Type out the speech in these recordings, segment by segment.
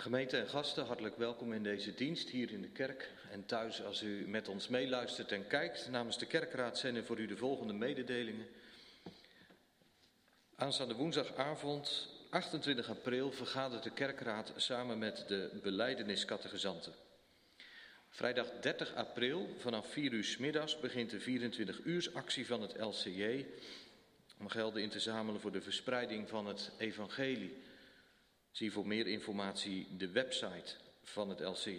Gemeente en gasten, hartelijk welkom in deze dienst hier in de kerk en thuis als u met ons meeluistert en kijkt. Namens de kerkraad zijn er voor u de volgende mededelingen. Aanstaande woensdagavond 28 april vergadert de kerkraad samen met de belijdeniscategezanten. Vrijdag 30 april vanaf 4 uur 's middags begint de 24-uursactie van het LCJ om gelden in te zamelen voor de verspreiding van het evangelie. Zie voor meer informatie de website van het LCJ.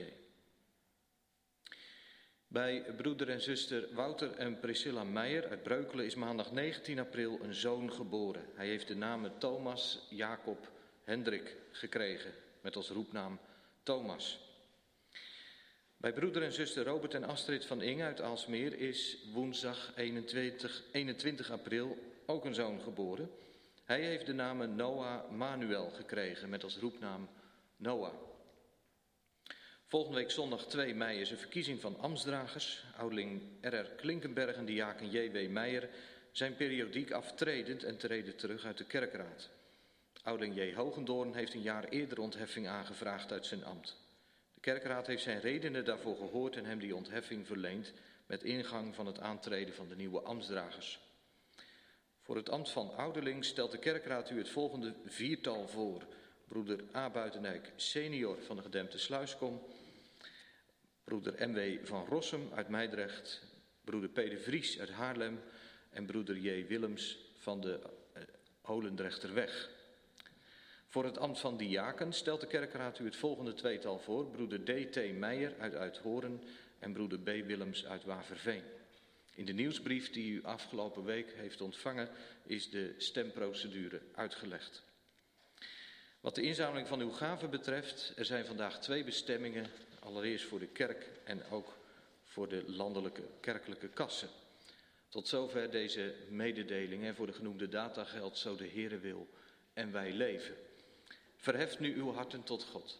Bij broeder en zuster Wouter en Priscilla Meijer uit Breukelen is maandag 19 april een zoon geboren. Hij heeft de namen Thomas Jacob Hendrik gekregen, met als roepnaam Thomas. Bij broeder en zuster Robert en Astrid van Inge uit Aalsmeer is woensdag 21 april ook een zoon geboren. Hij heeft de namen Noah Manuel gekregen, met als roepnaam Noah. Volgende week zondag 2 mei is een verkiezing van ambtsdragers. Ouderling R.R. Klinkenberg en diaken J.W. Meijer zijn periodiek aftredend en treden terug uit de kerkraad. Ouderling J. Hogendoorn heeft een jaar eerder ontheffing aangevraagd uit zijn ambt. De kerkraad heeft zijn redenen daarvoor gehoord en hem die ontheffing verleend met ingang van het aantreden van de nieuwe ambtsdragers. Voor het ambt van ouderling stelt de kerkraad u het volgende viertal voor. Broeder A. Buitendijk senior van de gedempte Sluiskom. Broeder M.W. van Rossum uit Meidrecht. Broeder P. de Vries uit Haarlem. En broeder J. Willems van de Holendrechterweg. Voor het ambt van diaken stelt de kerkraad u het volgende tweetal voor. Broeder D.T. Meijer uit Uithoorn en broeder B. Willems uit Waverveen. In de nieuwsbrief die u afgelopen week heeft ontvangen is de stemprocedure uitgelegd. Wat de inzameling van uw gaven betreft, er zijn vandaag 2 bestemmingen. Allereerst voor de kerk en ook voor de landelijke kerkelijke kassen. Tot zover deze mededeling en voor de genoemde data geldt zo de Heere wil en wij leven. Verheft nu uw harten tot God.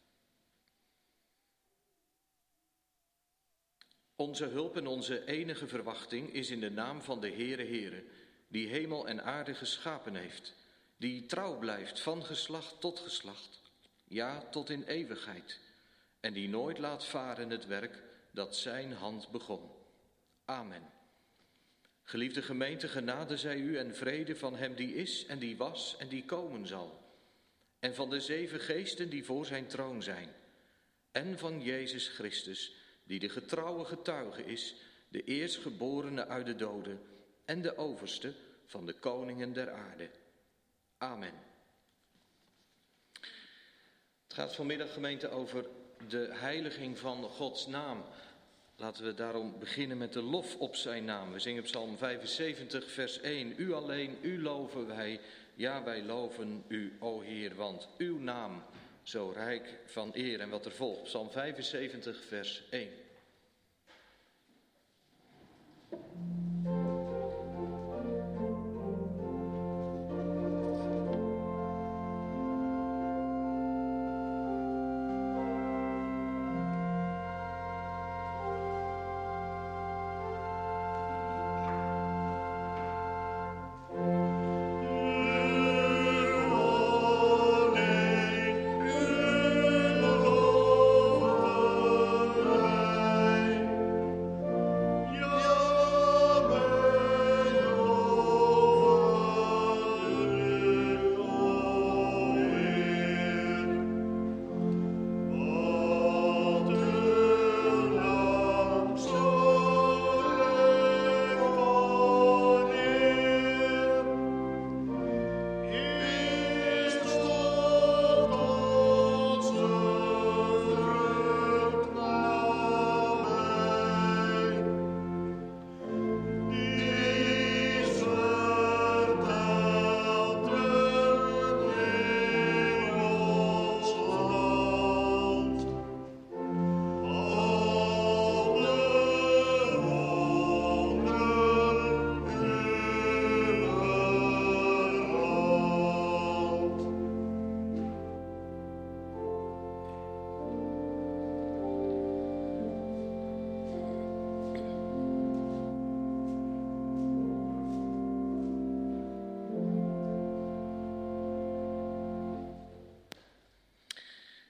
Onze hulp en onze enige verwachting is in de naam van de Heere, die hemel en aarde geschapen heeft, die trouw blijft van geslacht tot geslacht, ja tot in eeuwigheid, en die nooit laat varen het werk dat zijn hand begon. Amen. Geliefde gemeente, genade zij u en vrede van hem die is en die was en die komen zal, en van de 7 geesten die voor zijn troon zijn, en van Jezus Christus, die de getrouwe getuige is, de eerstgeborene uit de doden en de overste van de koningen der aarde. Amen. Het gaat vanmiddag, gemeente, over de heiliging van Gods naam. Laten we daarom beginnen met de lof op zijn naam. We zingen Psalm 75, vers 1. U alleen, u loven wij, ja wij loven u, o Heer, want uw naam zo rijk van eer. En wat er volgt, Psalm 75, vers 1.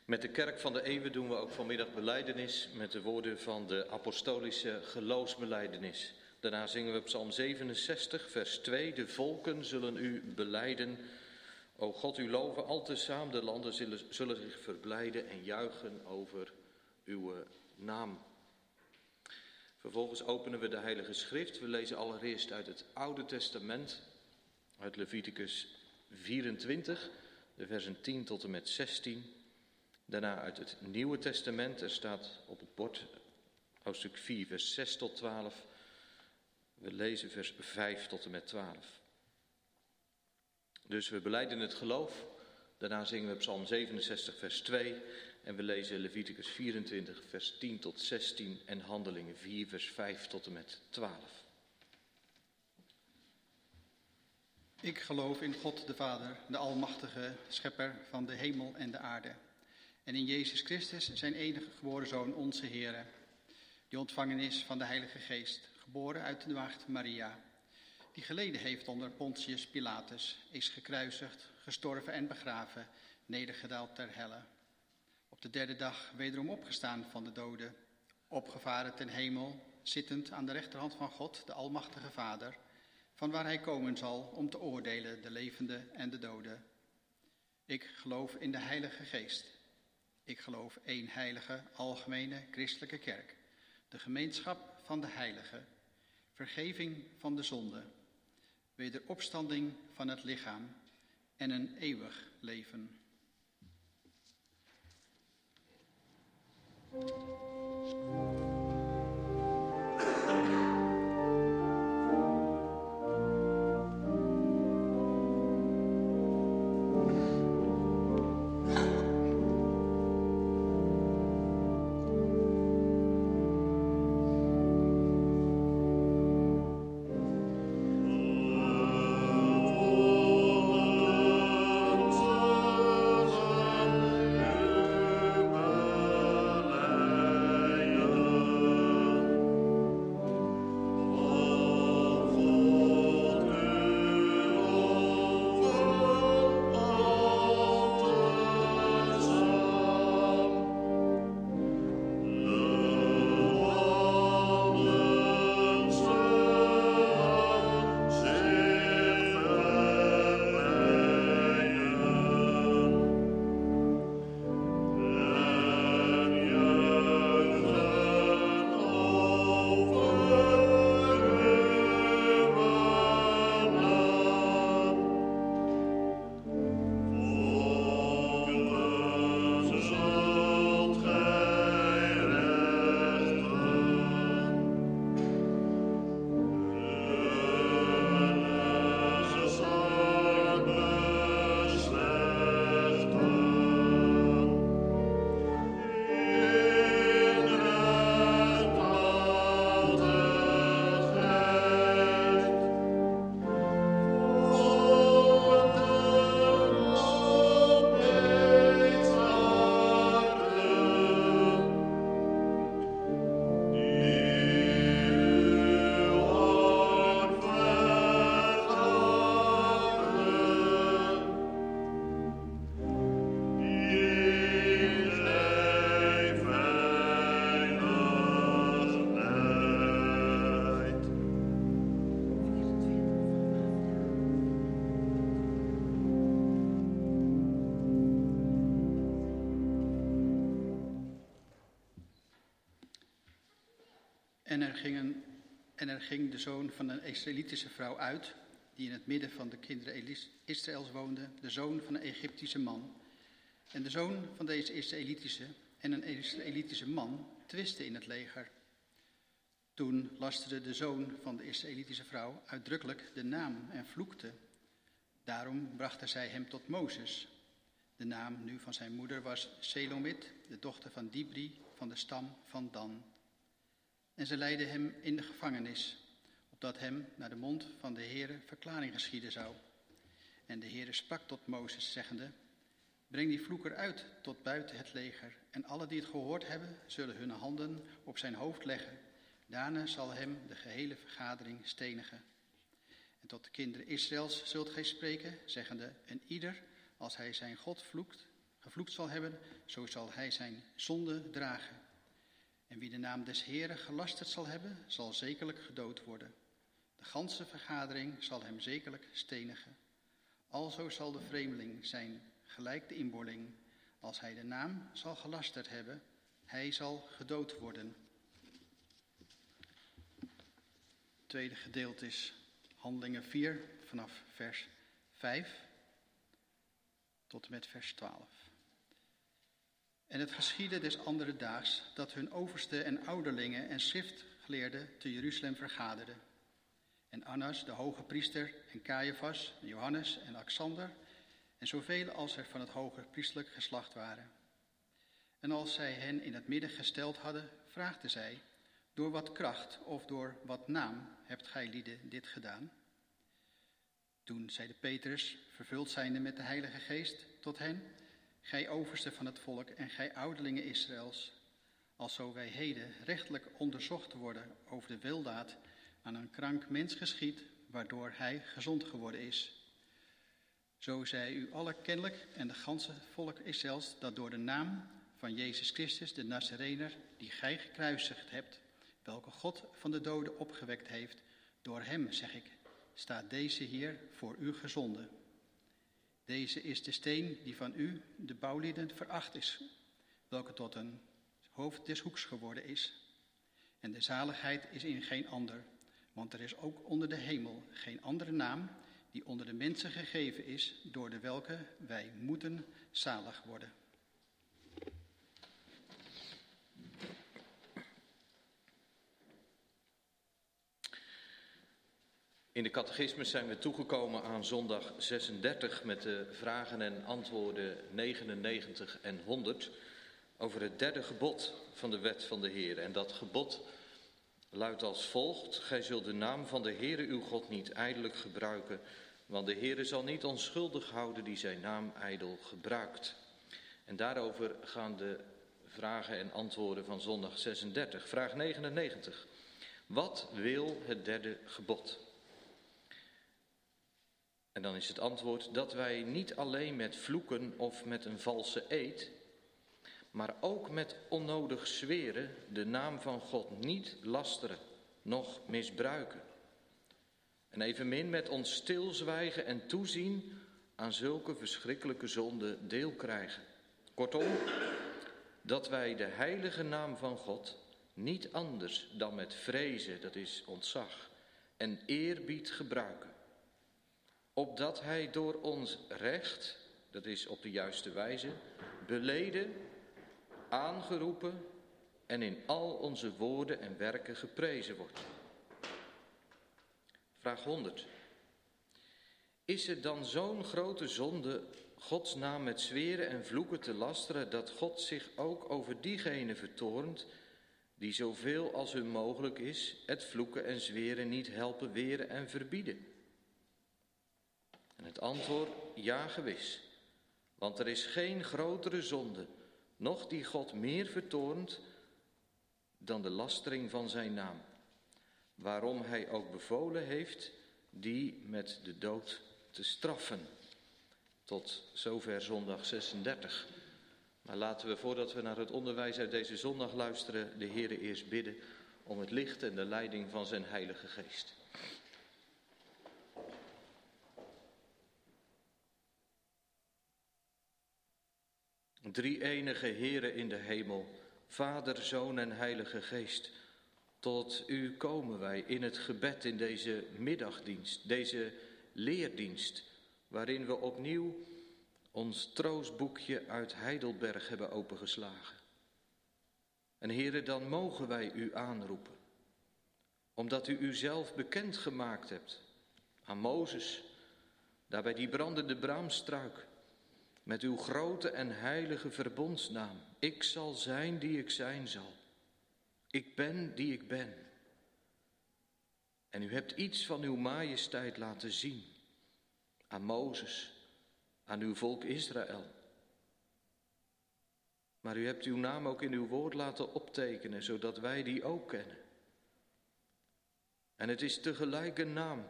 Met de kerk van de eeuwen doen we ook vanmiddag belijdenis met de woorden van de apostolische geloofsbelijdenis. Daarna zingen we Psalm 67, vers 2. De volken zullen u belijden. O God, u loven, altesamen de landen zullen zich verblijden en juichen over uw naam. Vervolgens openen we de Heilige Schrift. We lezen allereerst uit het Oude Testament, uit Leviticus 24, de versen 10 tot en met 16. Daarna uit het Nieuwe Testament, er staat op het bord hoofdstuk 4, vers 6 tot 12. We lezen vers 5 tot en met 12. Dus we belijden het geloof. Daarna zingen we Psalm 67, vers 2. En we lezen Leviticus 24, vers 10 tot 16. En Handelingen 4, vers 5 tot en met 12. Ik geloof in God de Vader, de almachtige schepper van de hemel en de aarde. En in Jezus Christus, zijn enige geboren Zoon, onze Heere, die ontvangen is van de Heilige Geest, geboren uit de maagd Maria, die geleden heeft onder Pontius Pilatus, is gekruisigd, gestorven en begraven, nedergedaald ter helle. Op de derde dag wederom opgestaan van de doden, opgevaren ten hemel, zittend aan de rechterhand van God, de almachtige Vader, van waar hij komen zal om te oordelen de levenden en de doden. Ik geloof in de Heilige Geest. Ik geloof één heilige, algemene, christelijke kerk, de gemeenschap van de heiligen, vergeving van de zonde, wederopstanding van het lichaam en een eeuwig leven. En er ging de zoon van een Israëlitische vrouw uit, die in het midden van de kinderen Israëls woonde, de zoon van een Egyptische man. En de zoon van deze Israëlitische en een Israëlitische man twisten in het leger. Toen lasterde de zoon van de Israëlitische vrouw uitdrukkelijk de naam en vloekte. Daarom brachten zij hem tot Mozes. De naam nu van zijn moeder was Selomit, de dochter van Dibri van de stam van Dan. En ze leidden hem in de gevangenis, opdat hem naar de mond van de Heere verklaring geschieden zou. En de Heere sprak tot Mozes, zeggende: breng die vloeker uit tot buiten het leger, en alle die het gehoord hebben, zullen hun handen op zijn hoofd leggen. Daarna zal hem de gehele vergadering stenigen. En tot de kinderen Israëls zult gij spreken, zeggende: en ieder, als hij zijn God vloekt, gevloekt zal hebben, zo zal hij zijn zonde dragen. En wie de naam des Heeren gelasterd zal hebben, zal zekerlijk gedood worden. De ganse vergadering zal hem zekerlijk stenigen. Alzo zal de vreemdeling zijn gelijk de inboorling. Als hij de naam zal gelasterd hebben, hij zal gedood worden. Het tweede gedeelte is Handelingen 4 vanaf vers 5 tot en met vers 12. En het geschiedde des andere daags dat hun overste en ouderlingen en schriftgeleerden te Jeruzalem vergaderden. En Annas, de hoge priester, en Caiaphas, Johannes en Alexander, en zoveel als er van het hoge priesterlijk geslacht waren. En als zij hen in het midden gesteld hadden, vraagden zij, door wat kracht of door wat naam hebt gij lieden dit gedaan? Toen zeide Petrus, vervuld zijnde met de Heilige Geest, tot hen, gij overste van het volk en gij ouderlingen Israëls, alzo wij heden rechtelijk onderzocht worden over de weldaad aan een krank mens geschied, waardoor hij gezond geworden is. Zo zij u alle kennelijk en de ganse volk Israëls, dat door de naam van Jezus Christus, de Nazarener, die gij gekruisigd hebt, welke God van de doden opgewekt heeft, door hem, zeg ik, staat deze hier voor u gezonden. Deze is de steen die van u, de bouwlieden, veracht is, welke tot een hoofd des hoeks geworden is. En de zaligheid is in geen ander, want er is ook onder de hemel geen andere naam die onder de mensen gegeven is, door de welke wij moeten zalig worden. In de catechismus zijn we toegekomen aan zondag 36 met de vragen en antwoorden 99 en 100 over het derde gebod van de wet van de Heer. En dat gebod luidt als volgt: gij zult de naam van de Heere uw God niet ijdelijk gebruiken, want de Heere zal niet onschuldig houden die zijn naam ijdel gebruikt. En daarover gaan de vragen en antwoorden van zondag 36. Vraag 99. Wat wil het derde gebod? En dan is het antwoord dat wij niet alleen met vloeken of met een valse eed, maar ook met onnodig zweren de naam van God niet lasteren, noch misbruiken. En evenmin met ons stilzwijgen en toezien aan zulke verschrikkelijke zonden deel krijgen. Kortom, dat wij de heilige naam van God niet anders dan met vrezen, dat is ontzag, en eerbied gebruiken. Opdat hij door ons recht, dat is op de juiste wijze, beleden, aangeroepen en in al onze woorden en werken geprezen wordt. Vraag 100. Is het dan zo'n grote zonde Gods naam met zweren en vloeken te lasteren, dat God zich ook over diegenen vertoornt die zoveel als hun mogelijk is het vloeken en zweren niet helpen weren en verbieden? En het antwoord, ja gewis. Want er is geen grotere zonde, noch die God meer vertoornt dan de lastering van zijn naam. Waarom hij ook bevolen heeft die met de dood te straffen. Tot zover zondag 36. Maar laten we, voordat we naar het onderwijs uit deze zondag luisteren, de Heere eerst bidden om het licht en de leiding van zijn Heilige Geest. Drie-enige Heere in de hemel, Vader, Zoon en Heilige Geest. Tot u komen wij in het gebed in deze middagdienst, deze leerdienst, waarin we opnieuw ons troostboekje uit Heidelberg hebben opengeslagen. En Heere, dan mogen wij u aanroepen, omdat u uzelf bekend gemaakt hebt aan Mozes, daar bij die brandende braamstruik, met uw grote en heilige verbondsnaam. Ik zal zijn die ik zijn zal. Ik ben die ik ben. En u hebt iets van uw majesteit laten zien aan Mozes, aan uw volk Israël. Maar u hebt uw naam ook in uw woord laten optekenen, zodat wij die ook kennen. En het is tegelijk een naam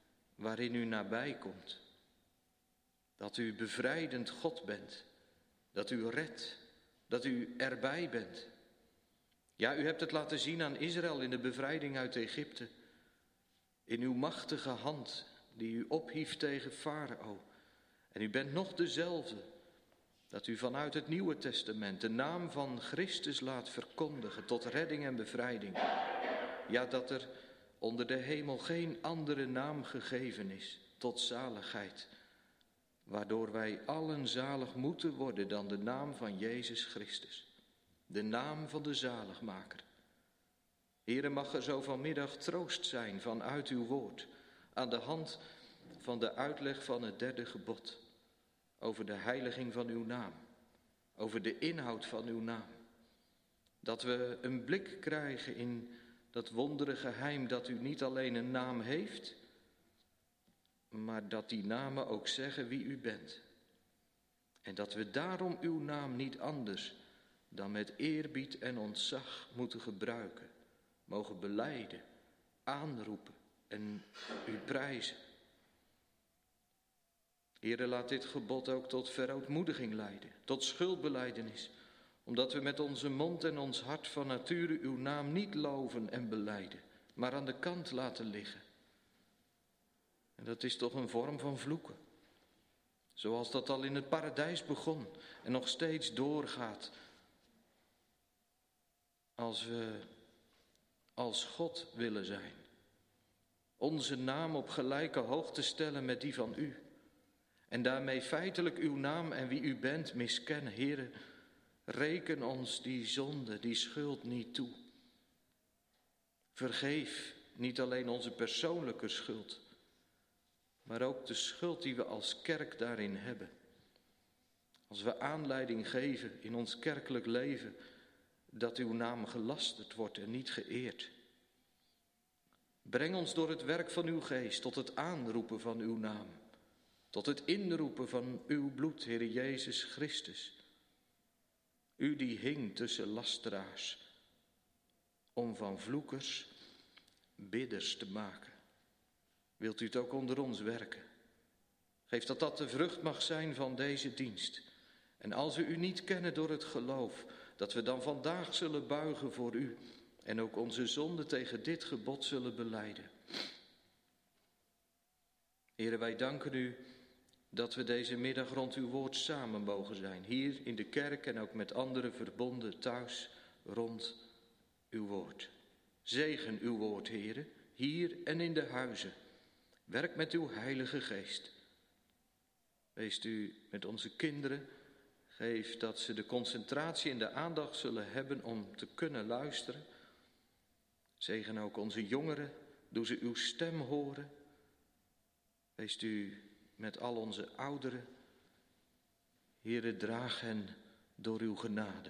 waarin u nabij komt. Dat u bevrijdend God bent dat u redt, dat u erbij bent. Ja, u hebt het laten zien aan Israël in de bevrijding uit Egypte. In uw machtige hand die u ophieft tegen Farao. En u bent nog dezelfde, dat u vanuit het Nieuwe Testament de naam van Christus laat verkondigen tot redding en bevrijding. Ja, dat er onder de hemel geen andere naam gegeven is tot zaligheid, waardoor wij allen zalig moeten worden dan de naam van Jezus Christus, de naam van de zaligmaker. Heere, mag er zo vanmiddag troost zijn vanuit uw woord, aan de hand van de uitleg van het derde gebod, over de heiliging van uw naam, over de inhoud van uw naam. Dat we een blik krijgen in dat wondere geheim dat u niet alleen een naam heeft, maar dat die namen ook zeggen wie u bent. En dat we daarom uw naam niet anders dan met eerbied en ontzag moeten gebruiken, mogen belijden, aanroepen en u prijzen. Heere, laat dit gebod ook tot verootmoediging leiden, tot schuldbelijdenis, omdat we met onze mond en ons hart van nature uw naam niet loven en belijden, maar aan de kant laten liggen. En dat is toch een vorm van vloeken, zoals dat al in het paradijs begon en nog steeds doorgaat. Als we als God willen zijn, onze naam op gelijke hoogte stellen met die van u, en daarmee feitelijk uw naam en wie u bent miskennen. Heere, reken ons die zonde, die schuld niet toe. Vergeef niet alleen onze persoonlijke schuld, maar ook de schuld die we als kerk daarin hebben. Als we aanleiding geven in ons kerkelijk leven dat uw naam gelasterd wordt en niet geëerd. Breng ons door het werk van uw geest tot het aanroepen van uw naam, tot het inroepen van uw bloed, Heere Jezus Christus. U die hing tussen lasteraars, om van vloekers bidders te maken. Wilt u het ook onder ons werken? Geef dat dat de vrucht mag zijn van deze dienst. En als we u niet kennen door het geloof, dat we dan vandaag zullen buigen voor u en ook onze zonde tegen dit gebod zullen belijden. Heere, wij danken u dat we deze middag rond uw woord samen mogen zijn. Hier in de kerk en ook met andere verbonden thuis rond uw woord. Zegen uw woord, Heere, hier en in de huizen. Werk met uw Heilige Geest. Wees u met onze kinderen. Geef dat ze de concentratie en de aandacht zullen hebben om te kunnen luisteren. Zegen ook onze jongeren. Doe ze uw stem horen. Wees u met al onze ouderen. Heere, draag hen door uw genade.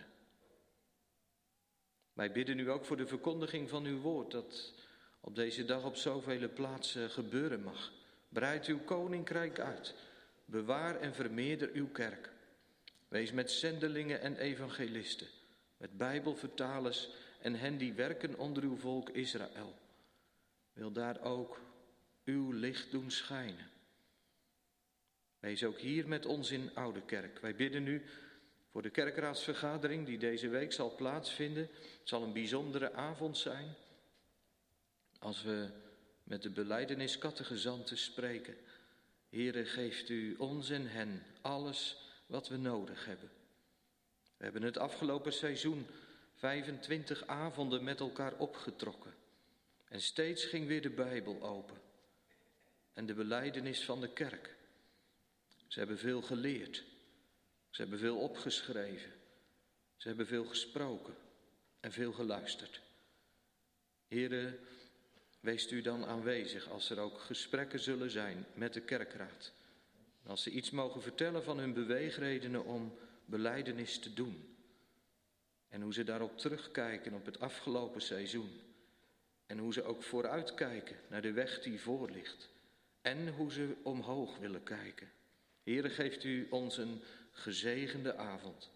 Wij bidden u ook voor de verkondiging van uw woord, dat op deze dag op zoveel plaatsen gebeuren mag. Breid uw koninkrijk uit. Bewaar en vermeerder uw kerk. Wees met zendelingen en evangelisten, met bijbelvertalers en hen die werken onder uw volk Israël. Wil daar ook uw licht doen schijnen. Wees ook hier met ons in Oude Kerk. Wij bidden u voor de kerkraadsvergadering die deze week zal plaatsvinden. Het zal een bijzondere avond zijn als we met de belijdenis-catechizanten spreken. Heere, geeft u ons en hen alles wat we nodig hebben. We hebben het afgelopen seizoen 25 avonden met elkaar opgetrokken. En steeds ging weer de Bijbel open. En de belijdenis van de kerk. Ze hebben veel geleerd. Ze hebben veel opgeschreven. Ze hebben veel gesproken en veel geluisterd. Heere, wees u dan aanwezig als er ook gesprekken zullen zijn met de kerkraad. Als ze iets mogen vertellen van hun beweegredenen om belijdenis te doen. En hoe ze daarop terugkijken op het afgelopen seizoen. En hoe ze ook vooruitkijken naar de weg die voor ligt. En hoe ze omhoog willen kijken. Heere, geeft u ons een gezegende avond.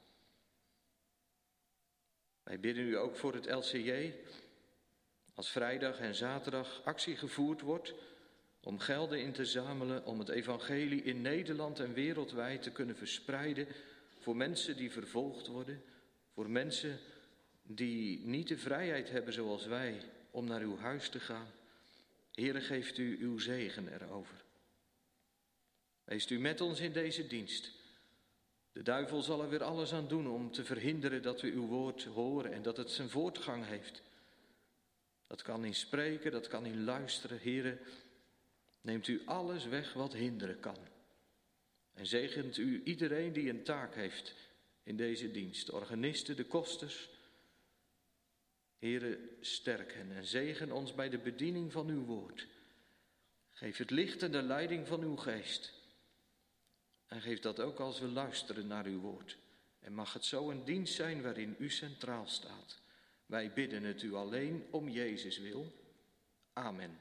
Wij bidden u ook voor het LCJ. Als vrijdag en zaterdag actie gevoerd wordt om gelden in te zamelen om het evangelie in Nederland en wereldwijd te kunnen verspreiden voor mensen die vervolgd worden, voor mensen die niet de vrijheid hebben zoals wij om naar uw huis te gaan. Heere, geeft u uw zegen erover. Weest u met ons in deze dienst. De duivel zal er weer alles aan doen om te verhinderen dat we uw woord horen en dat het zijn voortgang heeft. Dat kan in spreken, dat kan in luisteren. Heere, neemt u alles weg wat hinderen kan. En zegent u iedereen die een taak heeft in deze dienst. De organisten, de kosters. Heere, sterk hen en zegen ons bij de bediening van uw woord. Geef het licht en de leiding van uw geest. En geef dat ook als we luisteren naar uw woord. En mag het zo een dienst zijn waarin u centraal staat. Wij bidden het u alleen om Jezus wil. Amen.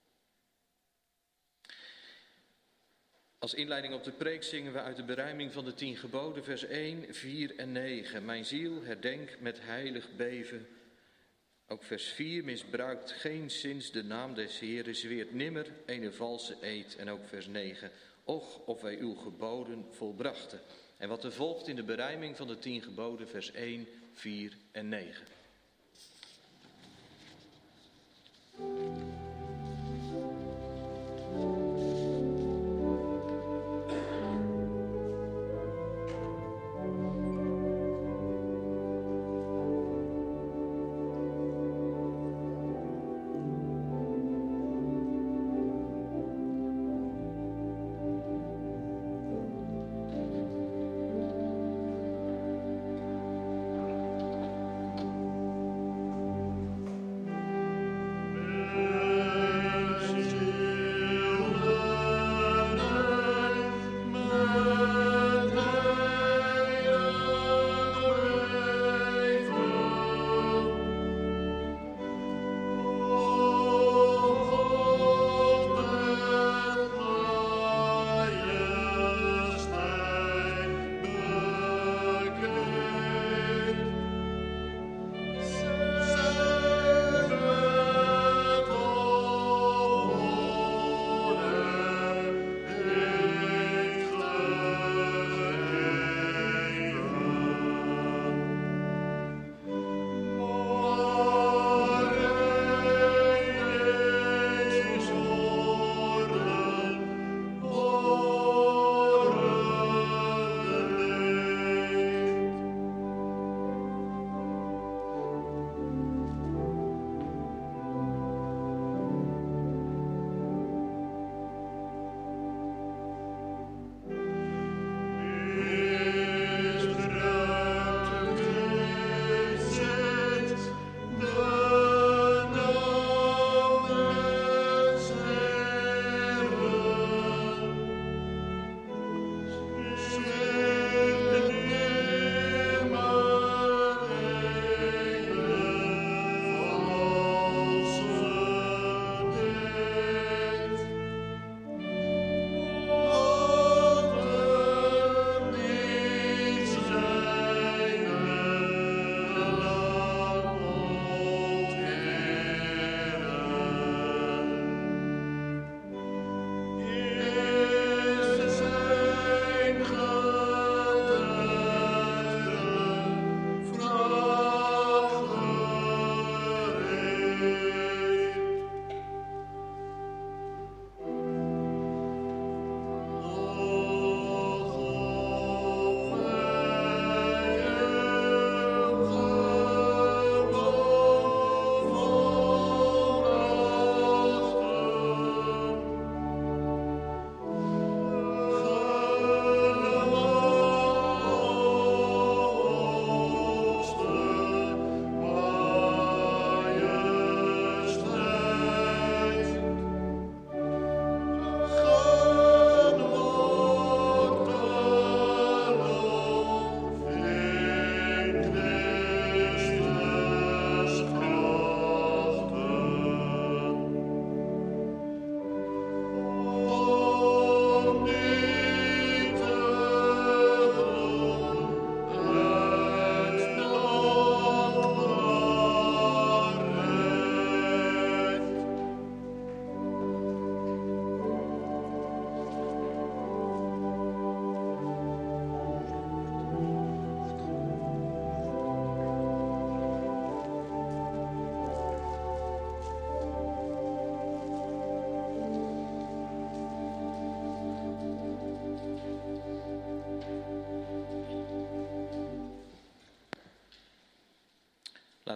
Als inleiding op de preek zingen we uit de berijming van de 10 geboden, vers 1, 4 en 9. Mijn ziel, herdenk met heilig beven. Ook vers 4, misbruikt geenszins de naam des Heeren, zweert nimmer een valse eed. En ook vers 9, och, of wij uw geboden volbrachten. En wat er volgt in de berijming van de 10 geboden, vers 1, 4 en 9.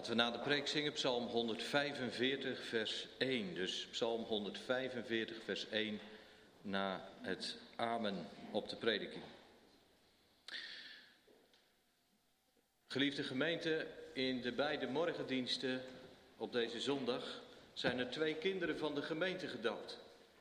Laten we na de preek zingen Psalm 145 vers 1. Dus Psalm 145 vers 1 na het amen op de prediking. Geliefde gemeente, in de beide morgendiensten op deze zondag zijn er 2 kinderen van de gemeente gedoopt.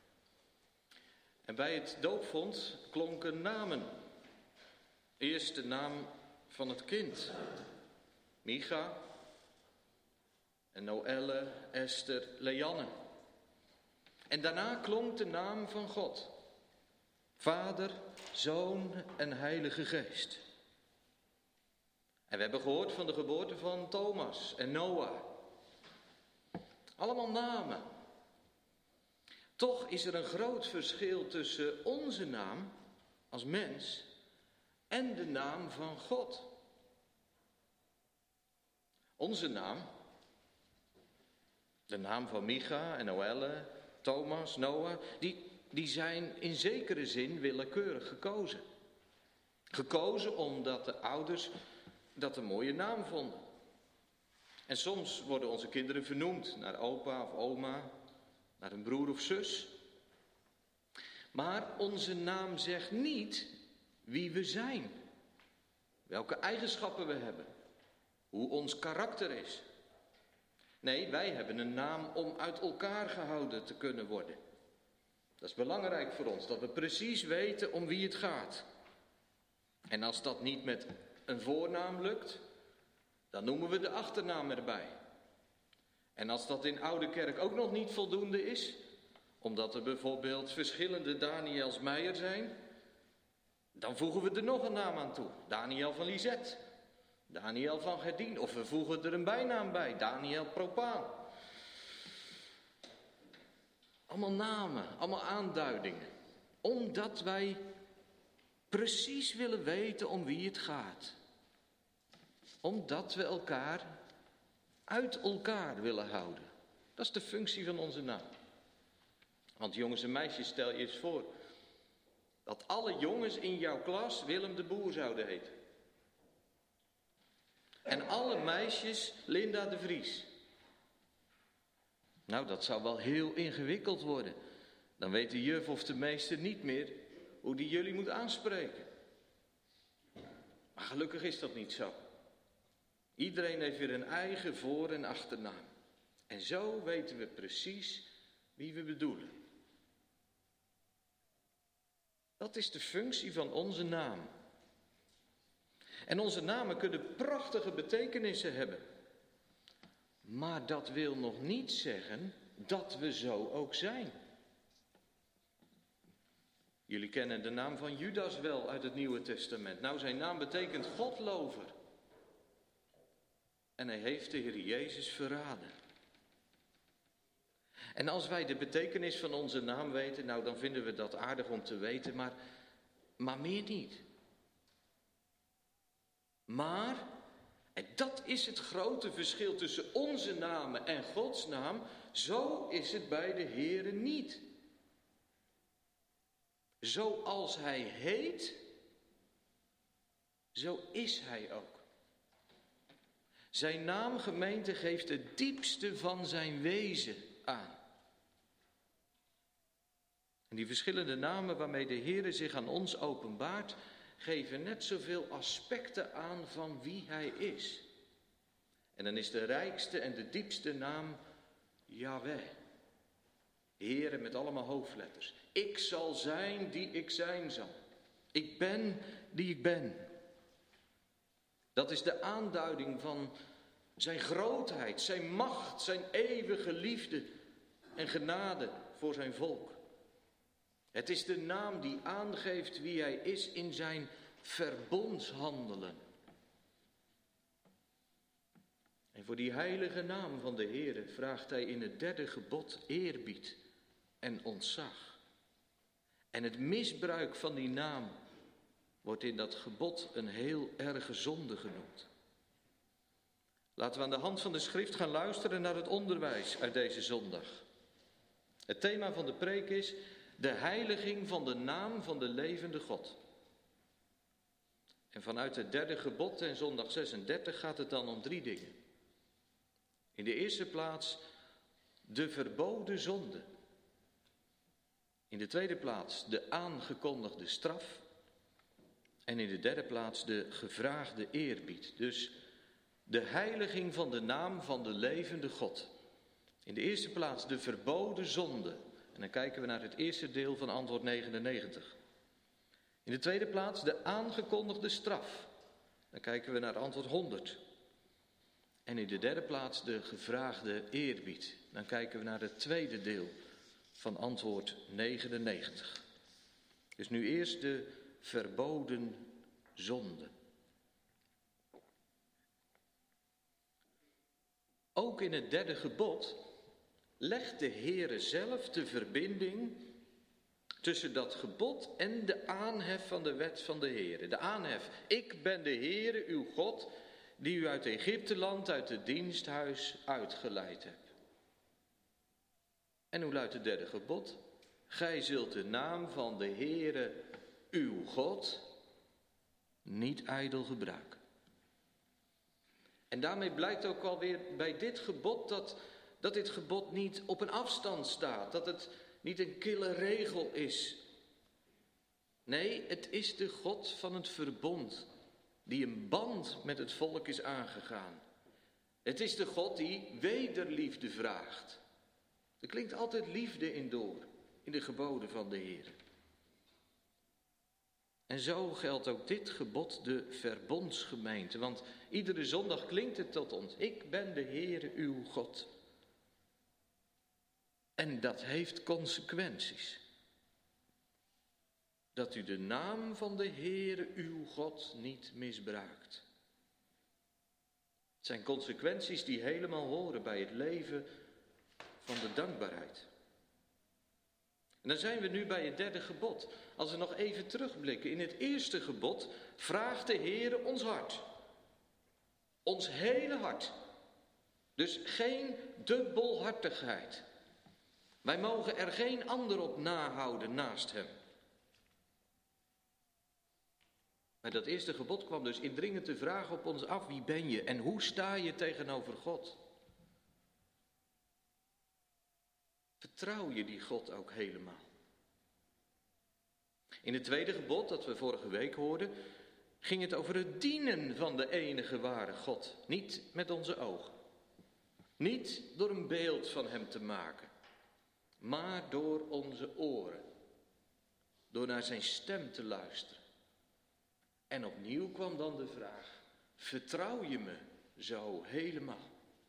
En bij het doopvond klonken namen. Eerst de naam van het kind, Micha, en Noelle, Esther, Leanne. En daarna klonk de naam van God, Vader, Zoon en Heilige Geest. En we hebben gehoord van de geboorte van Thomas en Noah. Allemaal namen. Toch is er een groot verschil tussen onze naam als mens en de naam van God. Onze naam, de naam van Micha en Noelle, Thomas, Noah, die zijn in zekere zin willekeurig gekozen. Gekozen omdat de ouders dat een mooie naam vonden. En soms worden onze kinderen vernoemd naar opa of oma, naar een broer of zus. Maar onze naam zegt niet wie we zijn, welke eigenschappen we hebben, hoe ons karakter is. Nee, wij hebben een naam om uit elkaar gehouden te kunnen worden. Dat is belangrijk voor ons, dat we precies weten om wie het gaat. En als dat niet met een voornaam lukt, dan noemen we de achternaam erbij. En als dat in Oude Kerk ook nog niet voldoende is, omdat er bijvoorbeeld verschillende Daniels Meijer zijn, dan voegen we er nog een naam aan toe. Daniel van Lisette, Daniel van Gerdien, of we voegen er een bijnaam bij, Daniel Propaan. Allemaal namen, allemaal aanduidingen. Omdat wij precies willen weten om wie het gaat. Omdat we elkaar uit elkaar willen houden. Dat is de functie van onze naam. Want jongens en meisjes, stel je eens voor dat alle jongens in jouw klas Willem de Boer zouden heten. En alle meisjes Linda de Vries. Nou, dat zou wel heel ingewikkeld worden. Dan weet de juf of de meester niet meer hoe die jullie moet aanspreken. Maar gelukkig is dat niet zo. Iedereen heeft weer een eigen voor- en achternaam. En zo weten we precies wie we bedoelen. Dat is de functie van onze naam. En onze namen kunnen prachtige betekenissen hebben. Maar dat wil nog niet zeggen dat we zo ook zijn. Jullie kennen de naam van Judas wel uit het Nieuwe Testament. Nou, zijn naam betekent Godlover. En hij heeft de Heer Jezus verraden. En als wij de betekenis van onze naam weten, nou dan vinden we dat aardig om te weten, maar meer niet. Maar, en dat is het grote verschil tussen onze namen en Gods naam, zo is het bij de Heere niet. Zoals hij heet, zo is hij ook. Zijn naam, gemeente, geeft het diepste van zijn wezen aan. En die verschillende namen waarmee de Heere zich aan ons openbaart, geven net zoveel aspecten aan van wie hij is. En dan is de rijkste en de diepste naam Yahweh. Heere met allemaal hoofdletters. Ik zal zijn die ik zijn zal. Ik ben die ik ben. Dat is de aanduiding van zijn grootheid, zijn macht, zijn eeuwige liefde en genade voor zijn volk. Het is de naam die aangeeft wie hij is in zijn verbondshandelen. En voor die heilige naam van de Heere vraagt hij in het 3e gebod eerbied en ontzag. En het misbruik van die naam wordt in dat gebod een heel erge zonde genoemd. Laten we aan de hand van de schrift gaan luisteren naar het onderwijs uit deze zondag. Het thema van de preek is de heiliging van de naam van de levende God. En vanuit het 3e gebod en zondag 36 gaat het dan om 3 dingen. In de eerste plaats de verboden zonde. In de tweede plaats de aangekondigde straf. En in de derde plaats de gevraagde eerbied. Dus de heiliging van de naam van de levende God. In de eerste plaats de verboden zonde. En dan kijken we naar het eerste deel van antwoord 99. In de tweede plaats de aangekondigde straf. Dan kijken we naar antwoord 100. En in de derde plaats de gevraagde eerbied. Dan kijken we naar het tweede deel van antwoord 99. Dus nu eerst de verboden zonde. Ook in het derde gebod legt de Heere zelf de verbinding tussen dat gebod en de aanhef van de wet van de Heere. De aanhef, ik ben de Heere uw God, die u uit Egypteland, uit het diensthuis uitgeleid hebt. En hoe luidt het derde gebod? Gij zult de naam van de Heere uw God niet ijdel gebruiken. En daarmee blijkt ook alweer bij dit gebod dat dit gebod niet op een afstand staat. Dat het niet een kille regel is. Nee, het is de God van het verbond die een band met het volk is aangegaan. Het is de God die wederliefde vraagt. Er klinkt altijd liefde in door, in de geboden van de Heer. En zo geldt ook dit gebod de verbondsgemeente. Want iedere zondag klinkt het tot ons. Ik ben de Heere uw God. En dat heeft consequenties. Dat u de naam van de Heere uw God niet misbruikt. Het zijn consequenties die helemaal horen bij het leven van de dankbaarheid. En dan zijn we nu bij het derde gebod. Als we nog even terugblikken. In het eerste gebod vraagt de Heere ons hart. Ons hele hart. Dus geen dubbelhartigheid. Wij mogen er geen ander op nahouden naast hem. Maar dat eerste gebod kwam dus indringend de vraag op ons af. Wie ben je en hoe sta je tegenover God? Vertrouw je die God ook helemaal? In het tweede gebod, dat we vorige week hoorden, ging het over het dienen van de enige ware God. Niet met onze ogen. Niet door een beeld van hem te maken. Maar door onze oren. Door naar zijn stem te luisteren. En opnieuw kwam dan de vraag, vertrouw je me zo helemaal?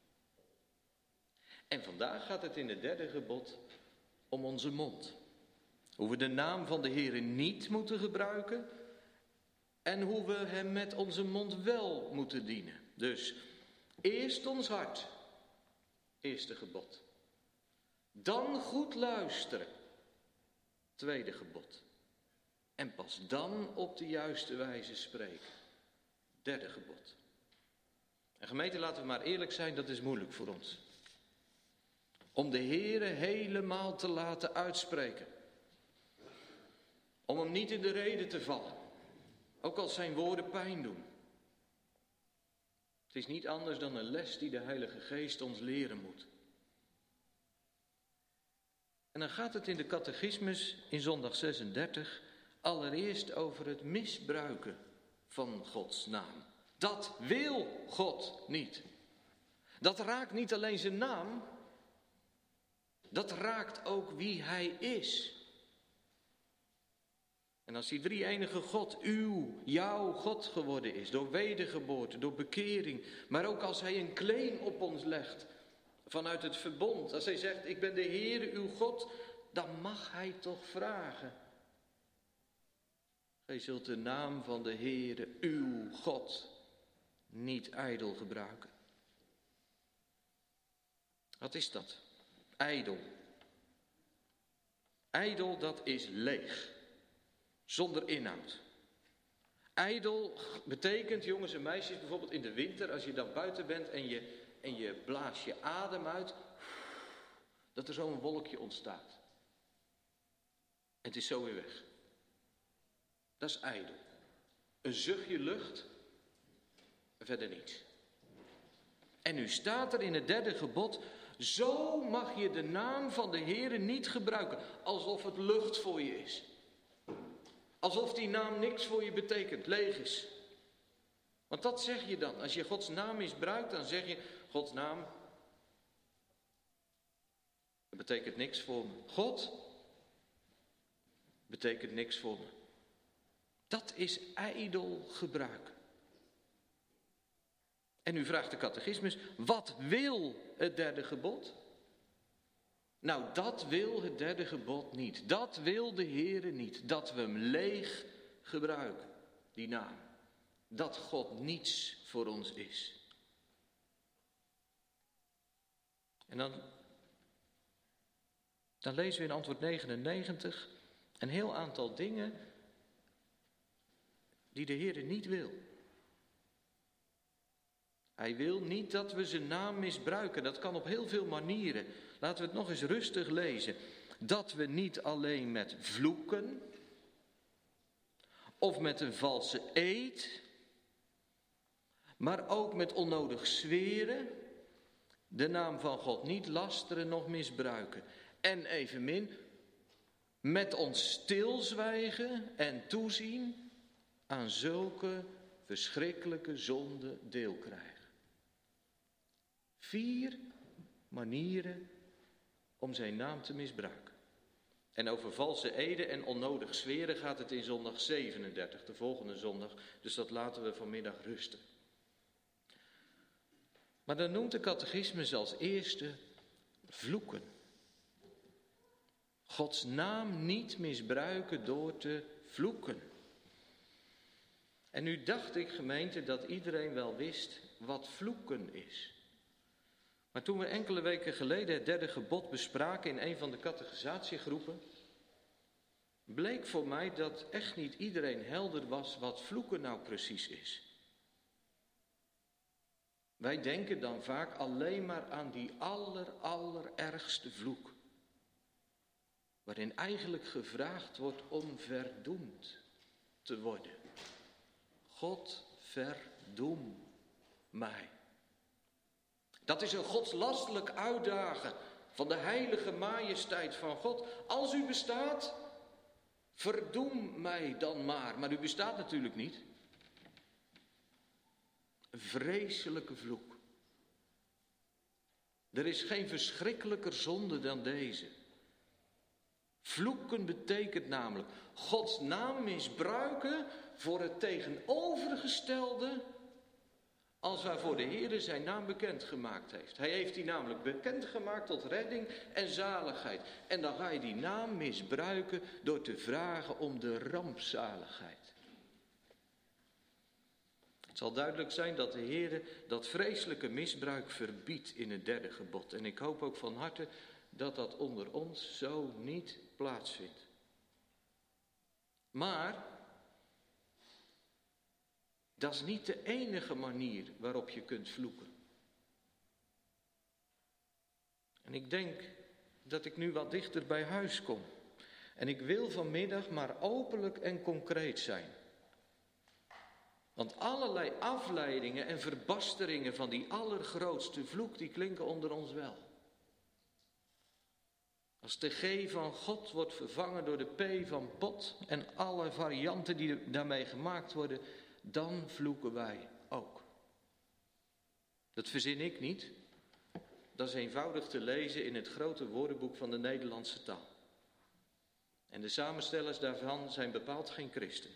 En vandaag gaat het in het derde gebod om onze mond. Hoe we de naam van de Heere niet moeten gebruiken en hoe we hem met onze mond wel moeten dienen. Dus eerst ons hart, eerste gebod. Dan goed luisteren, tweede gebod. En pas dan op de juiste wijze spreken, derde gebod. En gemeente, laten we maar eerlijk zijn, dat is moeilijk voor ons. Om de Heere helemaal te laten uitspreken. Om hem niet in de rede te vallen. Ook als zijn woorden pijn doen. Het is niet anders dan een les die de Heilige Geest ons leren moet. En dan gaat het in de catechismus in zondag 36 allereerst over het misbruiken van Gods naam. Dat wil God niet. Dat raakt niet alleen zijn naam, dat raakt ook wie hij is. En als die drie-enige God jouw God geworden is, door wedergeboorte, door bekering, maar ook als hij een claim op ons legt vanuit het verbond, als hij zegt, ik ben de Heere uw God, dan mag hij toch vragen. Gij zult de naam van de Heere uw God niet ijdel gebruiken. Wat is dat? Ijdel. Ijdel, dat is leeg. Zonder inhoud. Ijdel betekent, jongens en meisjes, bijvoorbeeld in de winter, als je dan buiten bent en je blaast je adem uit, dat er zo'n wolkje ontstaat. En het is zo weer weg. Dat is ijdel. Een zuchtje lucht, verder niets. En nu staat er in het 3e gebod, zo mag je de naam van de Heere niet gebruiken, alsof het lucht voor je is. Alsof die naam niks voor je betekent, leeg is. Want dat zeg je dan. Als je Gods naam misbruikt, dan zeg je, Gods naam, dat betekent niks voor me. God betekent niks voor me. Dat is ijdel gebruik. En nu vraagt de catechismus, wat wil het 3e gebod? Nou, dat wil het 3e gebod niet. Dat wil de Heere niet. Dat we hem leeg gebruiken, die naam. Dat God niets voor ons is. En dan lezen we in antwoord 99 een heel aantal dingen die de Heere niet wil. Hij wil niet dat we zijn naam misbruiken. Dat kan op heel veel manieren. Laten we het nog eens rustig lezen. Dat we niet alleen met vloeken of met een valse eed, maar ook met onnodig zweren, de naam van God niet lasteren noch misbruiken. En evenmin met ons stilzwijgen en toezien aan zulke verschrikkelijke zonden deel krijgen. 4 manieren om zijn naam te misbruiken. En over valse eden en onnodig zweren gaat het in zondag 37, de volgende zondag. Dus dat laten we vanmiddag rusten. Maar dan noemt de catechismus als eerste vloeken. Gods naam niet misbruiken door te vloeken. En nu dacht ik, gemeente, dat iedereen wel wist wat vloeken is. Maar toen we enkele weken geleden het 3e gebod bespraken in een van de catechisatiegroepen, bleek voor mij dat echt niet iedereen helder was wat vloeken nou precies is. Wij denken dan vaak alleen maar aan die allerergste vloek, waarin eigenlijk gevraagd wordt om verdoemd te worden. God, verdoem mij. Dat is een godslastelijk uitdagen van de heilige majesteit van God. Als u bestaat, verdoem mij dan maar. Maar u bestaat natuurlijk niet. Een vreselijke vloek. Er is geen verschrikkelijker zonde dan deze. Vloeken betekent namelijk Gods naam misbruiken voor het tegenovergestelde als waarvoor de Heere zijn naam bekendgemaakt heeft. Hij heeft die namelijk bekendgemaakt tot redding en zaligheid. En dan ga je die naam misbruiken door te vragen om de rampzaligheid. Het zal duidelijk zijn dat de Heere dat vreselijke misbruik verbiedt in het 3e gebod. En ik hoop ook van harte dat dat onder ons zo niet plaatsvindt. Maar dat is niet de enige manier waarop je kunt vloeken. En ik denk dat ik nu wat dichter bij huis kom. En ik wil vanmiddag maar openlijk en concreet zijn. Want allerlei afleidingen en verbasteringen van die allergrootste vloek, die klinken onder ons wel. Als de G van God wordt vervangen door de P van pot en alle varianten die daarmee gemaakt worden, dan vloeken wij ook. Dat verzin ik niet. Dat is eenvoudig te lezen in het grote woordenboek van de Nederlandse taal. En de samenstellers daarvan zijn bepaald geen christen.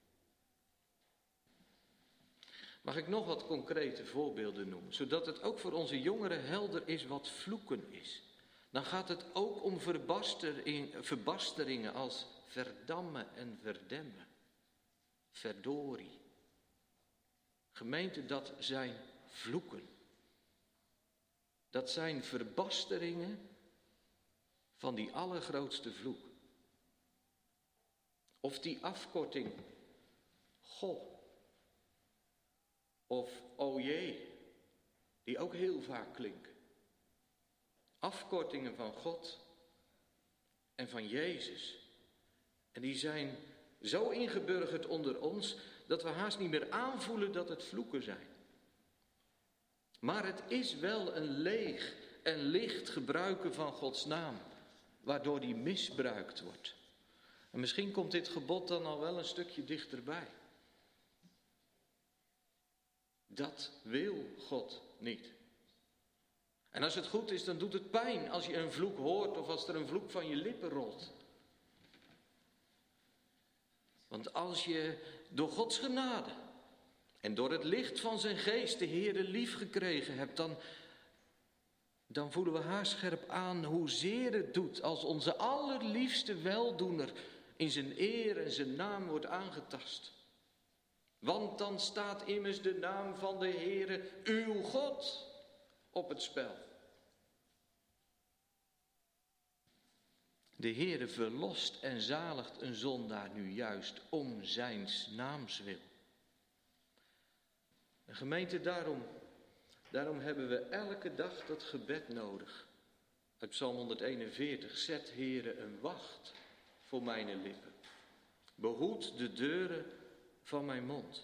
Mag ik nog wat concrete voorbeelden noemen, zodat het ook voor onze jongeren helder is wat vloeken is. Dan gaat het ook om verbasteringen als verdammen en verdemmen. Verdorie. Gemeente, dat zijn vloeken. Dat zijn verbasteringen van die allergrootste vloek. Of die afkorting, goh. Of o jee, die ook heel vaak klinken. Afkortingen van God en van Jezus. En die zijn zo ingeburgerd onder ons dat we haast niet meer aanvoelen dat het vloeken zijn. Maar het is wel een leeg en licht gebruiken van Gods naam, waardoor die misbruikt wordt. En misschien komt dit gebod dan al wel een stukje dichterbij. Dat wil God niet. En als het goed is, dan doet het pijn als je een vloek hoort of als er een vloek van je lippen rolt. Want als je door Gods genade en door het licht van zijn geest de Heere lief gekregen hebt, dan voelen we haarscherp aan hoezeer het doet als onze allerliefste weldoener in zijn eer en zijn naam wordt aangetast. Want dan staat immers de naam van de Heere, uw God, op het spel. De Heere verlost en zaligt een zondaar nu juist om zijns naams wil. De gemeente, daarom hebben we elke dag dat gebed nodig. Uit Psalm 141, zet Heere een wacht voor mijn lippen. Behoed de deuren van mijn mond.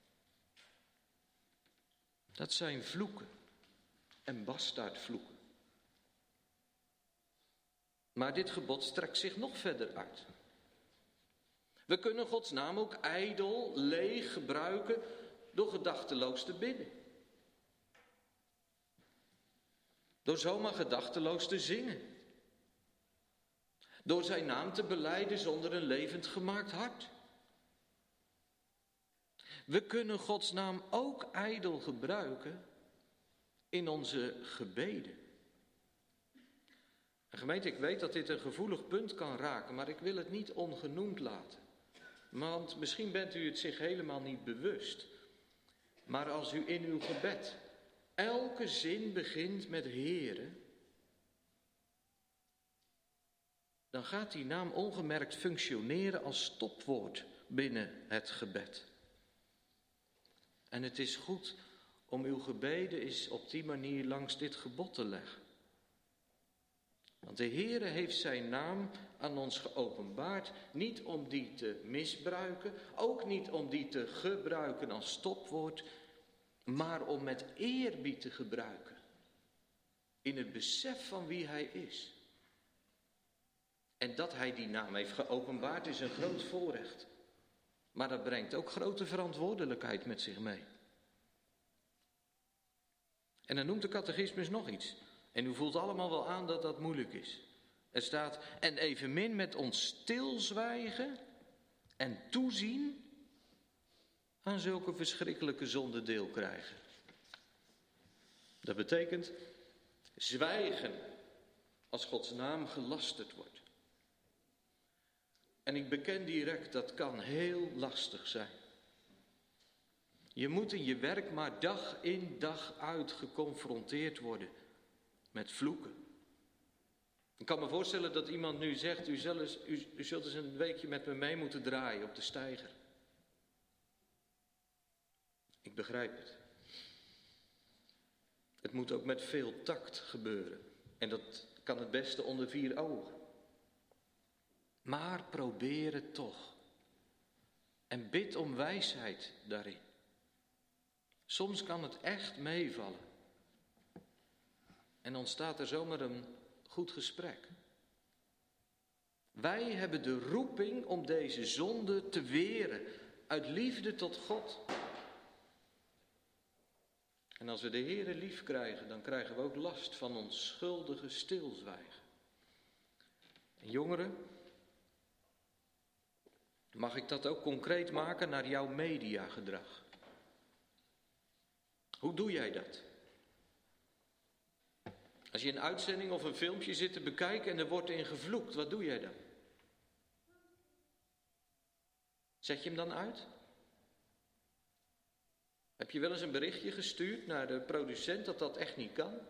Dat zijn vloeken en bastaardvloeken. Maar dit gebod strekt zich nog verder uit. We kunnen Gods naam ook ijdel, leeg gebruiken door gedachteloos te bidden. Door zomaar gedachteloos te zingen. Door zijn naam te belijden zonder een levend gemaakt hart. We kunnen Gods naam ook ijdel gebruiken in onze gebeden. En gemeente, ik weet dat dit een gevoelig punt kan raken, maar ik wil het niet ongenoemd laten. Want misschien bent u het zich helemaal niet bewust. Maar als u in uw gebed elke zin begint met Heere, dan gaat die naam ongemerkt functioneren als stopwoord binnen het gebed. En het is goed om uw gebeden eens op die manier langs dit gebod te leggen. Want de Heere heeft zijn naam aan ons geopenbaard, niet om die te misbruiken, ook niet om die te gebruiken als stopwoord, maar om met eerbied te gebruiken. In het besef van wie hij is. En dat hij die naam heeft geopenbaard is een groot voorrecht. Maar dat brengt ook grote verantwoordelijkheid met zich mee. En dan noemt de catechismus nog iets. En u voelt allemaal wel aan dat dat moeilijk is. Er staat, en evenmin met ons stilzwijgen en toezien aan zulke verschrikkelijke zonden deel krijgen. Dat betekent zwijgen als Gods naam gelasterd wordt. En ik beken direct, dat kan heel lastig zijn. Je moet in je werk maar dag in dag uit geconfronteerd worden met vloeken. Ik kan me voorstellen dat iemand nu zegt, u zult eens een weekje met me mee moeten draaien op de steiger. Ik begrijp het. Het moet ook met veel tact gebeuren. En dat kan het beste onder 4 ogen. Maar probeer het toch. En bid om wijsheid daarin. Soms kan het echt meevallen. En ontstaat er zomaar een goed gesprek. Wij hebben de roeping om deze zonde te weren. Uit liefde tot God. En als we de Heere lief krijgen, dan krijgen we ook last van ons schuldige stilzwijgen. En jongeren, mag ik dat ook concreet maken naar jouw mediagedrag? Hoe doe jij dat? Als je een uitzending of een filmpje zit te bekijken en er wordt in gevloekt, wat doe jij dan? Zet je hem dan uit? Heb je wel eens een berichtje gestuurd naar de producent dat dat echt niet kan?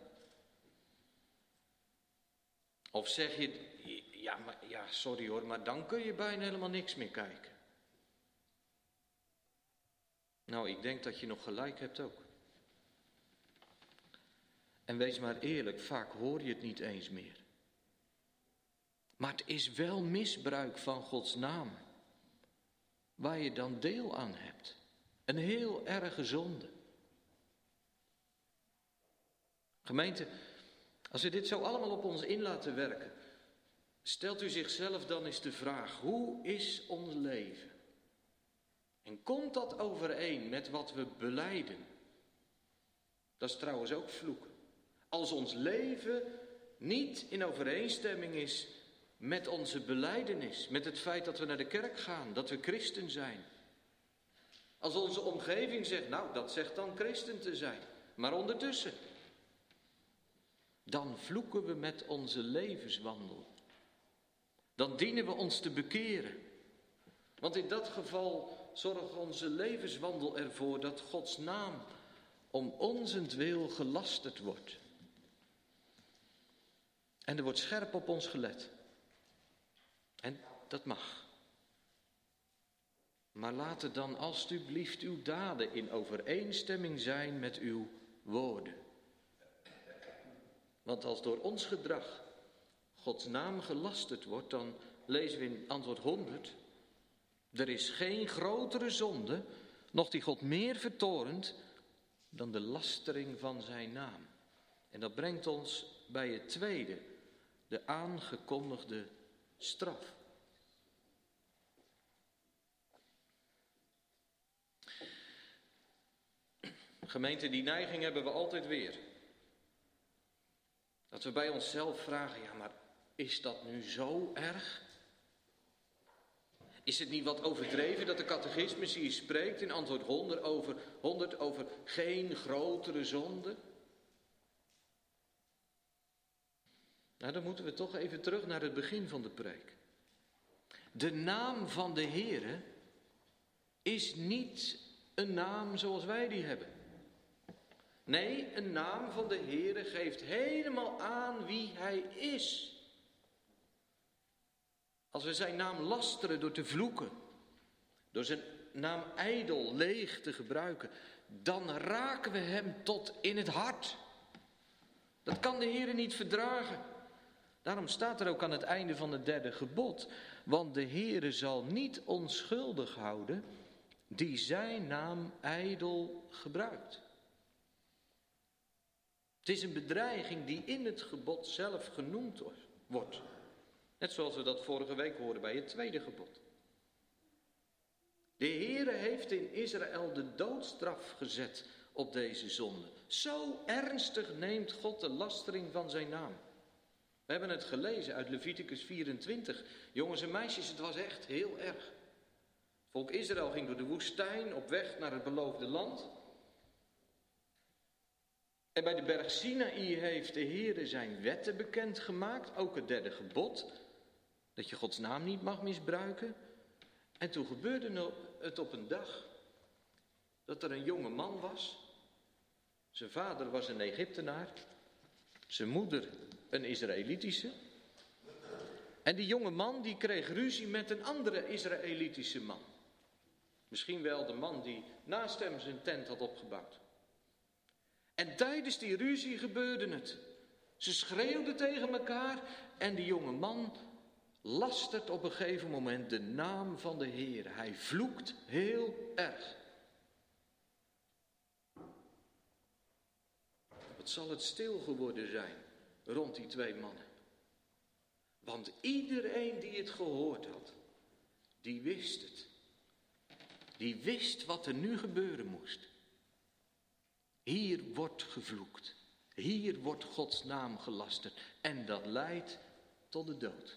Of zeg je, ja, sorry hoor, maar dan kun je bijna helemaal niks meer kijken. Nou, ik denk dat je nog gelijk hebt ook. En wees maar eerlijk, vaak hoor je het niet eens meer. Maar het is wel misbruik van Gods naam, waar je dan deel aan hebt. Een heel erge zonde. Gemeente, als we dit zo allemaal op ons in laten werken, stelt u zichzelf dan eens de vraag, hoe is ons leven? En komt dat overeen met wat we belijden? Dat is trouwens ook vloeken. Als ons leven niet in overeenstemming is met onze belijdenis, met het feit dat we naar de kerk gaan, dat we christen zijn. Als onze omgeving zegt, nou dat zegt dan christen te zijn, maar ondertussen, dan vloeken we met onze levenswandel. Dan dienen we ons te bekeren. Want in dat geval zorgt onze levenswandel ervoor dat Gods naam om onzentwil gelasterd wordt. En er wordt scherp op ons gelet. En dat mag. Maar laten dan alstublieft uw daden in overeenstemming zijn met uw woorden. Want als door ons gedrag Gods naam gelasterd wordt, dan lezen we in antwoord 100... Er is geen grotere zonde, noch die God meer vertorent, dan de lastering van zijn naam. En dat brengt ons bij het tweede, de aangekondigde straf. Gemeente, die neiging hebben we altijd weer. Dat we bij onszelf vragen, ja maar is dat nu zo erg? Is het niet wat overdreven dat de catechismus hier spreekt in antwoord 100 over geen grotere zonde? Nou, dan moeten we toch even terug naar het begin van de preek. De naam van de Heere is niet een naam zoals wij die hebben. Nee, een naam van de Heere geeft helemaal aan wie Hij is. Als we zijn naam lasteren door te vloeken, door zijn naam ijdel, leeg te gebruiken, dan raken we hem tot in het hart. Dat kan de Heere niet verdragen. Daarom staat er ook aan het einde van het 3e gebod, want de Heere zal niet onschuldig houden die zijn naam ijdel gebruikt. Het is een bedreiging die in het gebod zelf genoemd wordt. Net zoals we dat vorige week hoorden bij het 2e gebod. De Heere heeft in Israël de doodstraf gezet op deze zonde. Zo ernstig neemt God de lastering van zijn naam. We hebben het gelezen uit Leviticus 24. Jongens en meisjes, het was echt heel erg. Het volk Israël ging door de woestijn op weg naar het beloofde land. En bij de berg Sinaï heeft de Heere zijn wetten bekendgemaakt, ook het 3e gebod, dat je Gods naam niet mag misbruiken. En toen gebeurde het op een dag dat er een jonge man was. Zijn vader was een Egyptenaar, zijn moeder een Israëlitische. En die jonge man die kreeg ruzie met een andere Israëlitische man. Misschien wel de man die naast hem zijn tent had opgebouwd. En tijdens die ruzie gebeurde het. Ze schreeuwden tegen elkaar en die jonge man lastert op een gegeven moment de naam van de Heer. Hij vloekt heel erg. Wat zal het stil geworden zijn rond die 2 mannen. Want iedereen die het gehoord had, die wist het. Die wist wat er nu gebeuren moest. Hier wordt gevloekt. Hier wordt Gods naam gelasterd. En dat leidt tot de dood.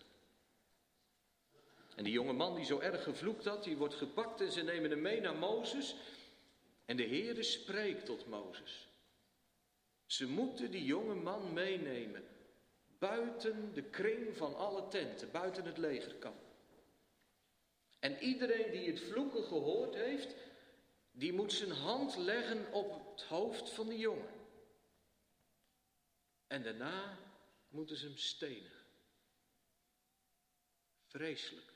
En die jonge man die zo erg gevloekt had, die wordt gepakt en ze nemen hem mee naar Mozes. En de Heere spreekt tot Mozes. Ze moeten die jonge man meenemen. Buiten de kring van alle tenten, buiten het legerkamp. En iedereen die het vloeken gehoord heeft, die moet zijn hand leggen op het hoofd van de jongen. En daarna moeten ze hem stenigen. Vreselijk.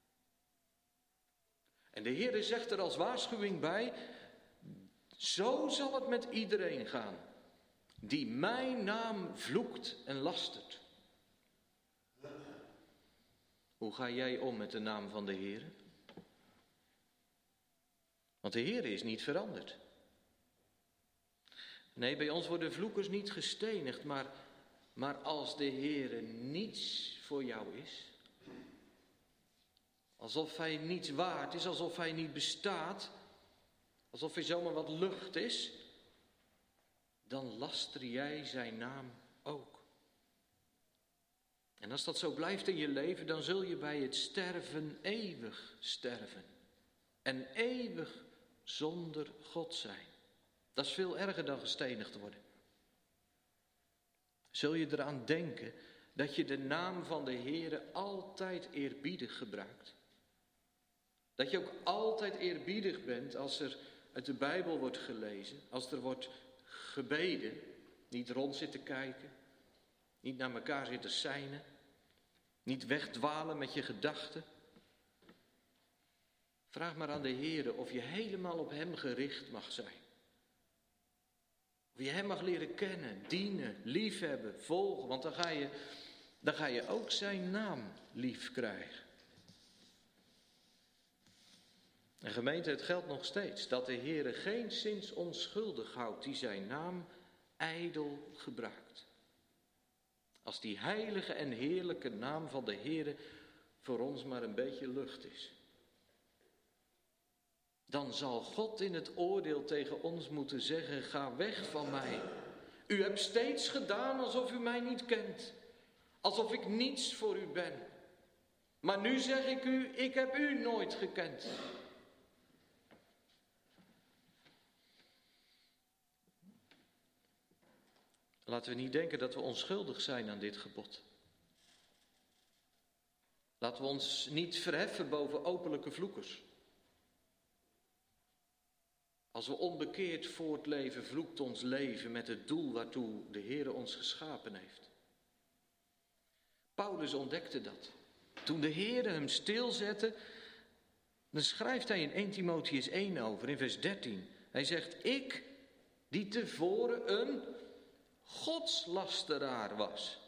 En de Heere zegt er als waarschuwing bij, zo zal het met iedereen gaan, die mijn naam vloekt en lastert. Hoe ga jij om met de naam van de Heere? Want de Heere is niet veranderd. Nee, bij ons worden vloekers niet gestenigd, maar als de Heere niets voor jou is, alsof hij niets waard is, alsof hij niet bestaat, alsof hij zomaar wat lucht is, dan laster jij zijn naam ook. En als dat zo blijft in je leven, dan zul je bij het sterven eeuwig sterven. En eeuwig zonder God zijn. Dat is veel erger dan gestenigd worden. Zul je eraan denken dat je de naam van de Heere altijd eerbiedig gebruikt? Dat je ook altijd eerbiedig bent als er uit de Bijbel wordt gelezen, als er wordt gebeden, niet rond zitten kijken, niet naar elkaar zitten seinen, niet wegdwalen met je gedachten. Vraag maar aan de Heere of je helemaal op hem gericht mag zijn. Of je hem mag leren kennen, dienen, liefhebben, volgen, want dan ga je ook zijn naam lief krijgen. En gemeente, het geldt nog steeds dat de Heere geenszins onschuldig houdt die zijn naam ijdel gebruikt. Als die heilige en heerlijke naam van de Heere voor ons maar een beetje lucht is, dan zal God in het oordeel tegen ons moeten zeggen: ga weg van mij. U hebt steeds gedaan alsof u mij niet kent, alsof ik niets voor u ben. Maar nu zeg ik u, ik heb u nooit gekend. Laten we niet denken dat we onschuldig zijn aan dit gebod. Laten we ons niet verheffen boven openlijke vloekers. Als we onbekeerd voortleven, vloekt ons leven met het doel waartoe de Heere ons geschapen heeft. Paulus ontdekte dat. Toen de Heere hem stilzette, dan schrijft hij in 1 Timotheüs 1 over, in vers 13. Hij zegt: ik, die tevoren een godslasteraar was.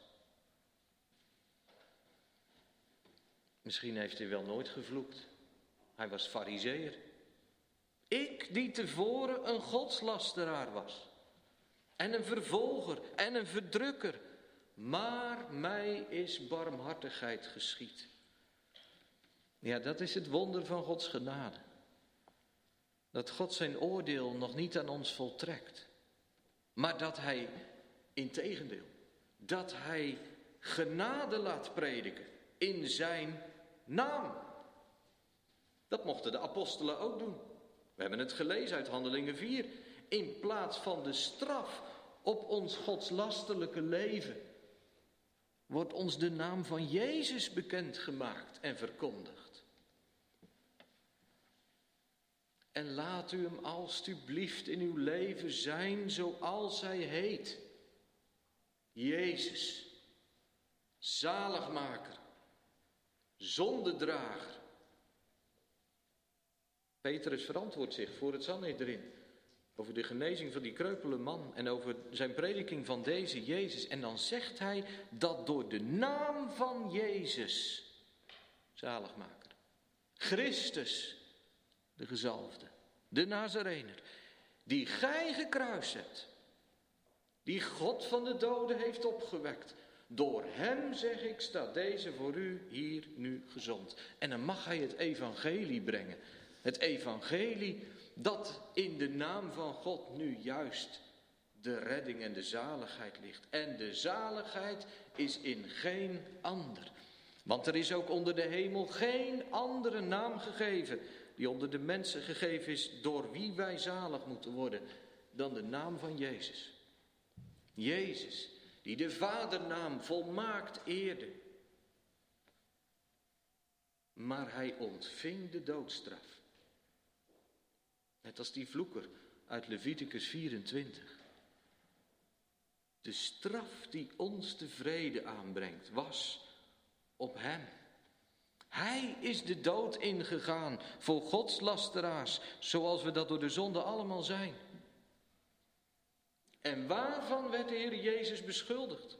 Misschien heeft hij wel nooit gevloekt. Hij was farizeeër. Ik, die tevoren een godslasteraar was. En een vervolger en een verdrukker. Maar mij is barmhartigheid geschied. Ja, dat is het wonder van Gods genade. Dat God zijn oordeel nog niet aan ons voltrekt. Maar dat hij, integendeel, dat hij genade laat prediken in zijn naam. Dat mochten de apostelen ook doen. We hebben het gelezen uit Handelingen 4. In plaats van de straf op ons godslasterlijke leven wordt ons de naam van Jezus bekendgemaakt en verkondigd. En laat u hem alstublieft in uw leven zijn zoals hij heet. Jezus, zaligmaker, zondedrager. Petrus verantwoordt zich voor het Sanhedrin over de genezing van die kreupele man en over zijn prediking van deze Jezus. En dan zegt hij dat door de naam van Jezus, zaligmaker, Christus, de gezalfde, de Nazarener, die gij gekruist hebt, die God van de doden heeft opgewekt. Door hem, zeg ik, staat deze voor u hier nu gezond. En dan mag hij het evangelie brengen. Het evangelie dat in de naam van God nu juist de redding en de zaligheid ligt. En de zaligheid is in geen ander. Want er is ook onder de hemel geen andere naam gegeven die onder de mensen gegeven is door wie wij zalig moeten worden dan de naam van Jezus. Jezus, die de Vadernaam volmaakt eerde. Maar hij ontving de doodstraf. Net als die vloeker uit Leviticus 24. De straf die ons de vrede aanbrengt, was op hem. Hij is de dood ingegaan voor godslasteraars, zoals we dat door de zonde allemaal zijn. En waarvan werd de Heer Jezus beschuldigd?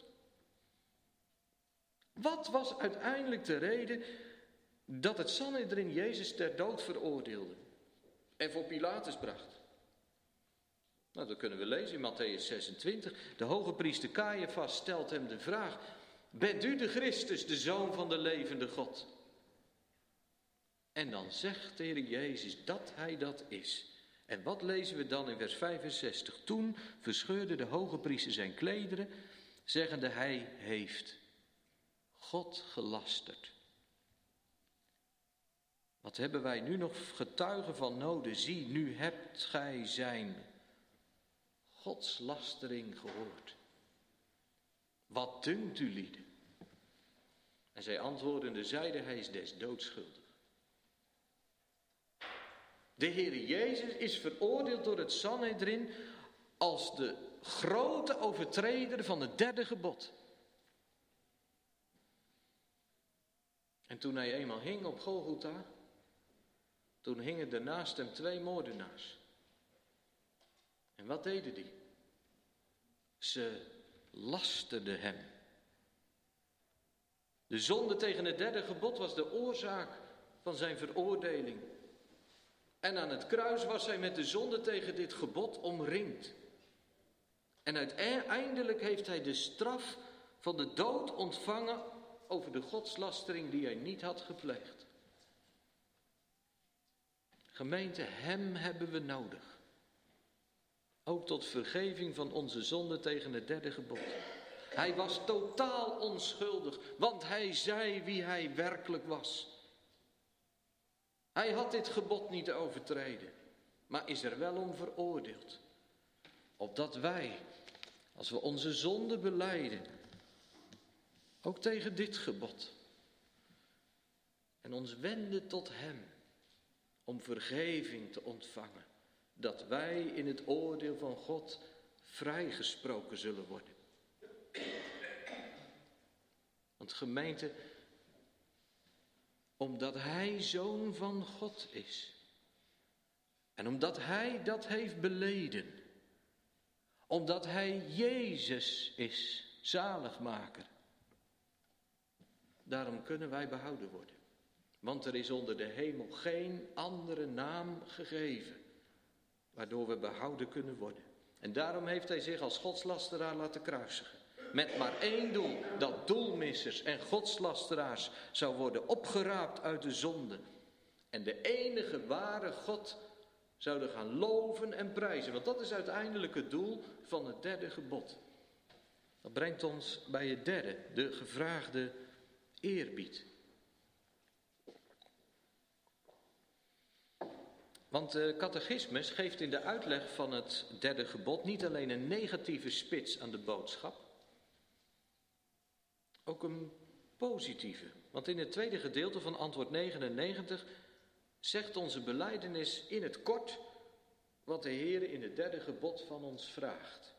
Wat was uiteindelijk de reden dat het Sanhedrin Jezus ter dood veroordeelde en voor Pilatus bracht? Nou, dat kunnen we lezen in Mattheüs 26. De hoge priester Caiaphas stelt hem de vraag: bent u de Christus, de Zoon van de levende God? En dan zegt de Heer Jezus dat hij dat is. En wat lezen we dan in vers 65? Toen verscheurde de hoge priester zijn klederen, zeggende: hij heeft God gelasterd. Wat hebben wij nu nog getuigen van noden? Zie, nu hebt gij zijn godslastering gehoord. Wat dunkt u, lieden? En zij antwoordende zeiden: hij is des doods schuldig. De Heer Jezus is veroordeeld door het Sanhedrin als de grote overtreder van het derde gebod. En toen hij eenmaal hing op Golgotha, toen hingen er naast hem 2 moordenaars. En wat deden die? Ze lasterden hem. De zonde tegen het derde gebod was de oorzaak van zijn veroordeling. En aan het kruis was hij met de zonde tegen dit gebod omringd. En uiteindelijk heeft hij de straf van de dood ontvangen over de godslastering die hij niet had gepleegd. Gemeente, hem hebben we nodig. Ook tot vergeving van onze zonde tegen het derde gebod. Hij was totaal onschuldig, want hij zei wie hij werkelijk was. Hij had dit gebod niet overtreden, maar is er wel om veroordeeld. Opdat wij, als we onze zonde belijden, ook tegen dit gebod, en ons wenden tot hem, om vergeving te ontvangen, dat wij in het oordeel van God vrijgesproken zullen worden. Want gemeente, omdat hij zoon van God is, en omdat hij dat heeft beleden, omdat hij Jezus is, zaligmaker, daarom kunnen wij behouden worden. Want er is onder de hemel geen andere naam gegeven, waardoor we behouden kunnen worden. En daarom heeft hij zich als godslasteraar laten kruisigen. Met maar één doel, dat doelmissers en godslasteraars zou worden opgeraapt uit de zonde. En de enige ware God zouden gaan loven en prijzen. Want dat is uiteindelijk het doel van het derde gebod. Dat brengt ons bij het derde, de gevraagde eerbied. Want de catechismus geeft in de uitleg van het derde gebod niet alleen een negatieve spits aan de boodschap, ook een positieve. Want in het tweede gedeelte van antwoord 99 zegt onze belijdenis in het kort wat de Heer in het derde gebod van ons vraagt.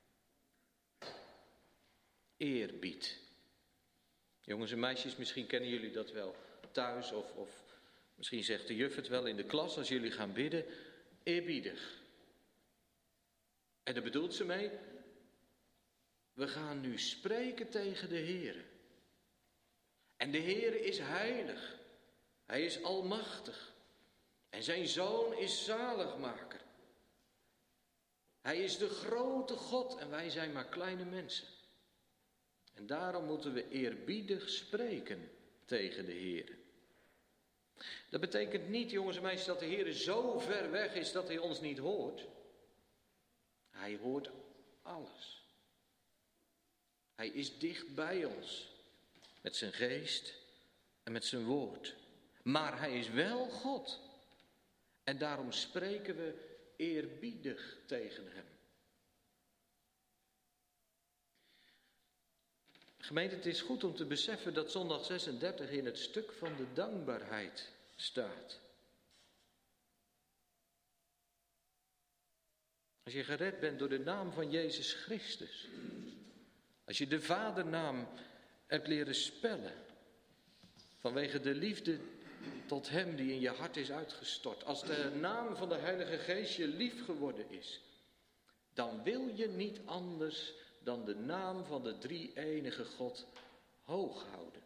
Eerbied. Jongens en meisjes, misschien kennen jullie dat wel thuis of misschien zegt de juf het wel in de klas als jullie gaan bidden. Eerbiedig. En daar bedoelt ze mee: we gaan nu spreken tegen de Heer. En de Heer is heilig. Hij is almachtig. En zijn Zoon is zaligmaker. Hij is de grote God en wij zijn maar kleine mensen. En daarom moeten we eerbiedig spreken tegen de Heer. Dat betekent niet, jongens en meisjes, dat de Heer zo ver weg is dat hij ons niet hoort. Hij hoort alles. Hij is dicht bij ons, met zijn geest en met zijn woord. Maar hij is wel God. En daarom spreken we eerbiedig tegen hem. Gemeente, het is goed om te beseffen dat zondag 36 in het stuk van de dankbaarheid staat. Als je gered bent door de naam van Jezus Christus. Als je de vadernaam hebt leren spellen. Vanwege de liefde tot hem die in je hart is uitgestort. Als de naam van de Heilige Geest je lief geworden is. Dan wil je niet anders dan de naam van de drie-enige God hoog houden.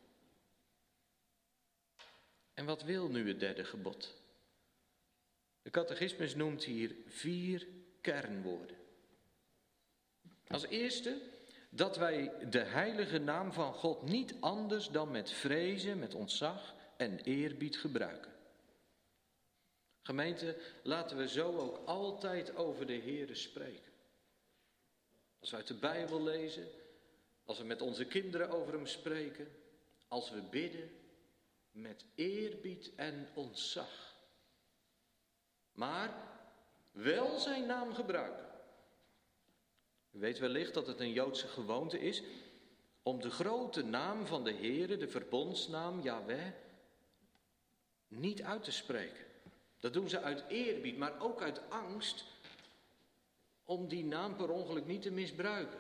En wat wil nu het derde gebod? De catechismus noemt hier 4 kernwoorden. Als eerste dat wij de heilige naam van God niet anders dan met vrezen, met ontzag en eerbied gebruiken. Gemeente, laten we zo ook altijd over de Heere spreken. Als we uit de Bijbel lezen, als we met onze kinderen over hem spreken, als we bidden, met eerbied en ontzag. Maar wel zijn naam gebruiken. U weet wellicht dat het een Joodse gewoonte is om de grote naam van de Heere, de verbondsnaam Yahweh, niet uit te spreken. Dat doen ze uit eerbied, maar ook uit angst om die naam per ongeluk niet te misbruiken.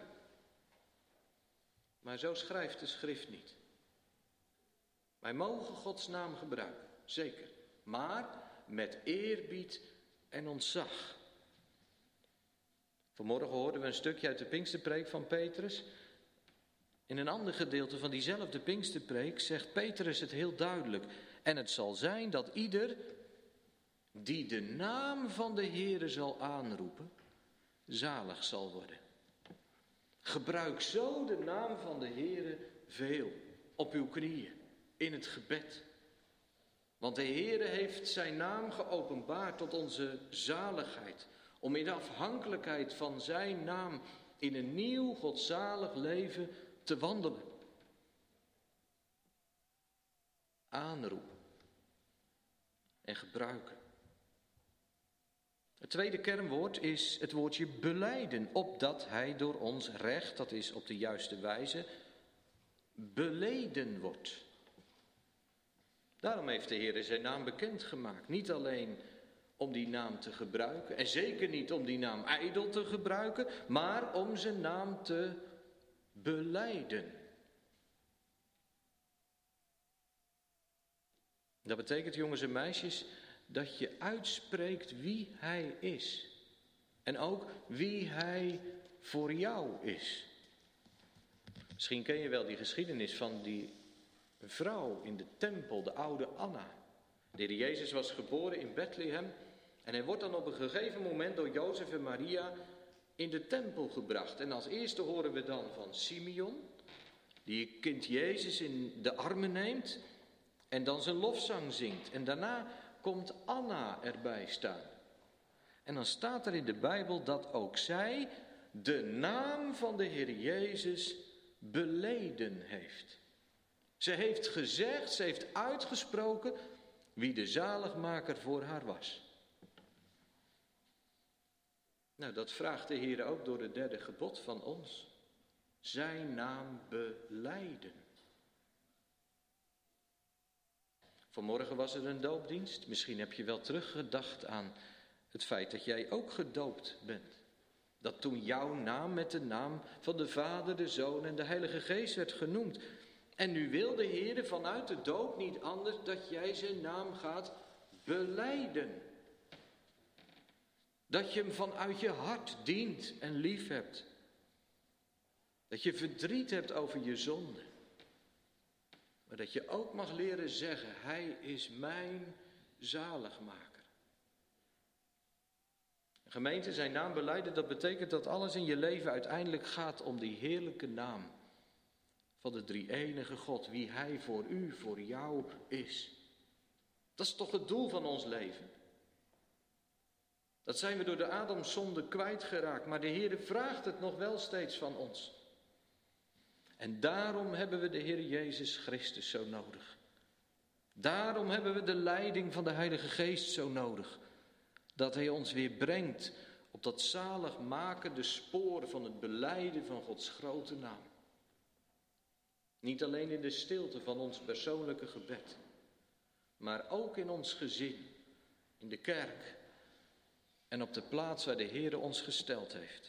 Maar zo schrijft de schrift niet. Wij mogen Gods naam gebruiken, zeker. Maar met eerbied en ontzag. Vanmorgen hoorden we een stukje uit de Pinksterpreek van Petrus. In een ander gedeelte van diezelfde Pinksterpreek zegt Petrus het heel duidelijk. En het zal zijn dat ieder die de naam van de Heere zal aanroepen, zalig zal worden. Gebruik zo de naam van de Heere veel, op uw knieën, in het gebed. Want de Heere heeft zijn naam geopenbaard tot onze zaligheid, om in de afhankelijkheid van zijn naam in een nieuw godzalig leven te wandelen. Aanroepen en gebruiken. Het tweede kernwoord is het woordje belijden, opdat hij door ons recht, dat is op de juiste wijze, beleden wordt. Daarom heeft de Heer zijn naam bekendgemaakt. Niet alleen om die naam te gebruiken, en zeker niet om die naam ijdel te gebruiken, maar om zijn naam te belijden. Dat betekent, jongens en meisjes, dat je uitspreekt wie hij is. En ook wie hij voor jou is. Misschien ken je wel die geschiedenis van die vrouw in de tempel, de oude Anna. De Heer Jezus was geboren in Bethlehem en hij wordt dan op een gegeven moment door Jozef en Maria in de tempel gebracht. En als eerste horen we dan van Simeon, die kind Jezus in de armen neemt en dan zijn lofzang zingt. En daarna komt Anna erbij staan. En dan staat er in de Bijbel dat ook zij de naam van de Heer Jezus beleden heeft. Ze heeft gezegd, ze heeft uitgesproken wie de zaligmaker voor haar was. Nou, dat vraagt de Heer ook door het derde gebod van ons. Zijn naam belijden. Vanmorgen was er een doopdienst. Misschien heb je wel teruggedacht aan het feit dat jij ook gedoopt bent. Dat toen jouw naam met de naam van de Vader, de Zoon en de Heilige Geest werd genoemd. En nu wil de Heer vanuit de doop niet anders dat jij zijn naam gaat belijden. Dat je hem vanuit je hart dient en lief hebt. Dat je verdriet hebt over je zonde. Maar dat je ook mag leren zeggen, hij is mijn zaligmaker. Gemeente, zijn naam belijden, dat betekent dat alles in je leven uiteindelijk gaat om die heerlijke naam van de drie-enige God, wie hij voor u, voor jou is. Dat is toch het doel van ons leven. Dat zijn we door de Adamszonde kwijtgeraakt, maar de Heer vraagt het nog wel steeds van ons. En daarom hebben we de Heer Jezus Christus zo nodig. Daarom hebben we de leiding van de Heilige Geest zo nodig. Dat hij ons weer brengt op dat zaligmakende spoor van het belijden van Gods grote naam. Niet alleen in de stilte van ons persoonlijke gebed, maar ook in ons gezin, in de kerk en op de plaats waar de Heer ons gesteld heeft.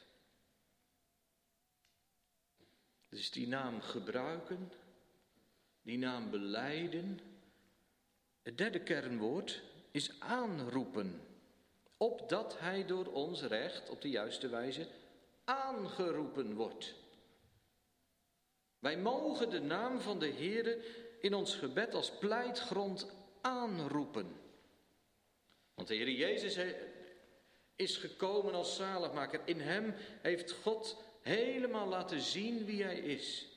Dus die naam gebruiken, die naam belijden. Het derde kernwoord is aanroepen. Opdat hij door ons recht op de juiste wijze aangeroepen wordt. Wij mogen de naam van de Heere in ons gebed als pleitgrond aanroepen. Want de Heer Jezus is gekomen als zaligmaker. In hem heeft God helemaal laten zien wie hij is.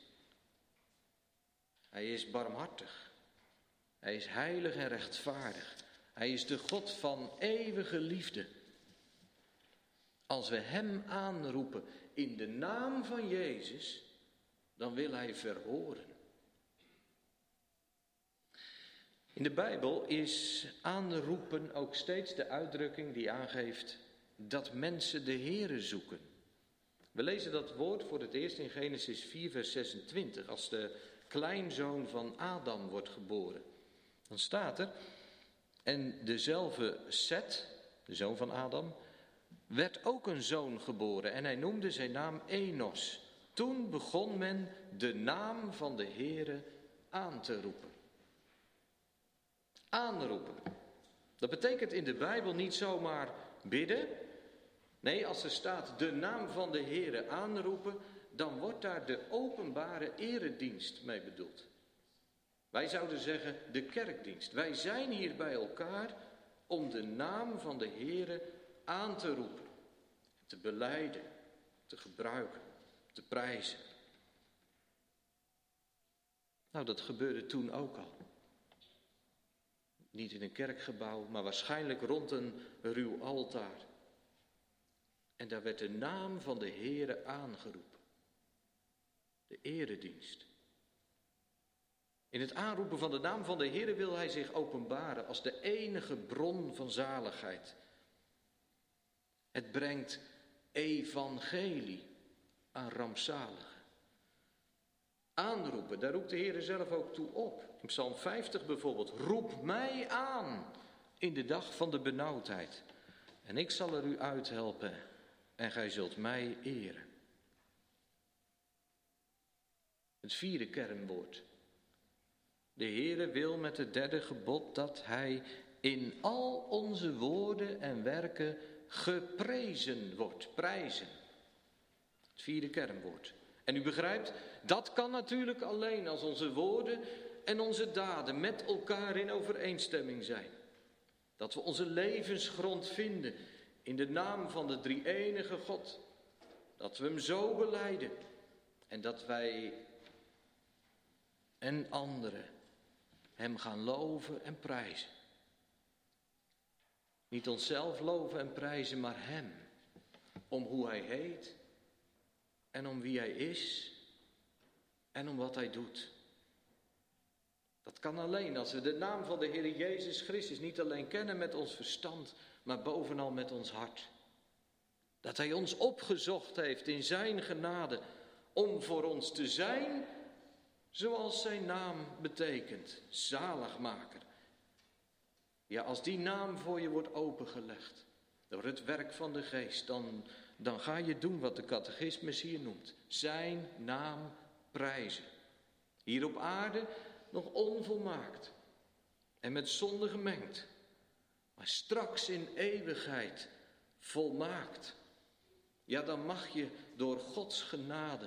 Hij is barmhartig. Hij is heilig en rechtvaardig. Hij is de God van eeuwige liefde. Als we hem aanroepen in de naam van Jezus, dan wil hij verhoren. In de Bijbel is aanroepen ook steeds de uitdrukking die aangeeft dat mensen de Heere zoeken. We lezen dat woord voor het eerst in Genesis 4 vers 26, als de kleinzoon van Adam wordt geboren. Dan staat er, en dezelfde Set, de zoon van Adam, werd ook een zoon geboren en hij noemde zijn naam Enos. Toen begon men de naam van de Heere aan te roepen. Aanroepen. Dat betekent in de Bijbel niet zomaar bidden. Nee, als er staat de naam van de Heere aanroepen, dan wordt daar de openbare eredienst mee bedoeld. Wij zouden zeggen de kerkdienst. Wij zijn hier bij elkaar om de naam van de Heere aan te roepen, te belijden, te gebruiken, te prijzen. Nou, dat gebeurde toen ook al. Niet in een kerkgebouw, maar waarschijnlijk rond een ruw altaar. En daar werd de naam van de Heere aangeroepen. De eredienst. In het aanroepen van de naam van de Heere wil hij zich openbaren als de enige bron van zaligheid. Het brengt evangelie aan rampzaligen. Aanroepen, daar roept de Heere zelf ook toe op. In Psalm 50 bijvoorbeeld, roep mij aan in de dag van de benauwdheid. En ik zal er u uithelpen en gij zult mij eren. Het vierde kernwoord. De Heere wil met het derde gebod dat hij in al onze woorden en werken geprezen wordt. Prijzen. Het vierde kernwoord. En u begrijpt, dat kan natuurlijk alleen als onze woorden en onze daden met elkaar in overeenstemming zijn. Dat we onze levensgrond vinden in de naam van de drie-enige God. Dat we hem zo belijden en dat wij en anderen hem gaan loven en prijzen. Niet onszelf loven en prijzen, maar hem. Om hoe hij heet en om wie hij is en om wat hij doet. Dat kan alleen als we de naam van de Heer Jezus Christus niet alleen kennen met ons verstand, maar bovenal met ons hart. Dat hij ons opgezocht heeft in zijn genade om voor ons te zijn zoals zijn naam betekent, zaligmaker. Ja, als die naam voor je wordt opengelegd door het werk van de Geest, dan ga je doen wat de catechismus hier noemt. Zijn naam prijzen. Hier op aarde nog onvolmaakt en met zonde gemengd, maar straks in eeuwigheid volmaakt. Ja, dan mag je door Gods genade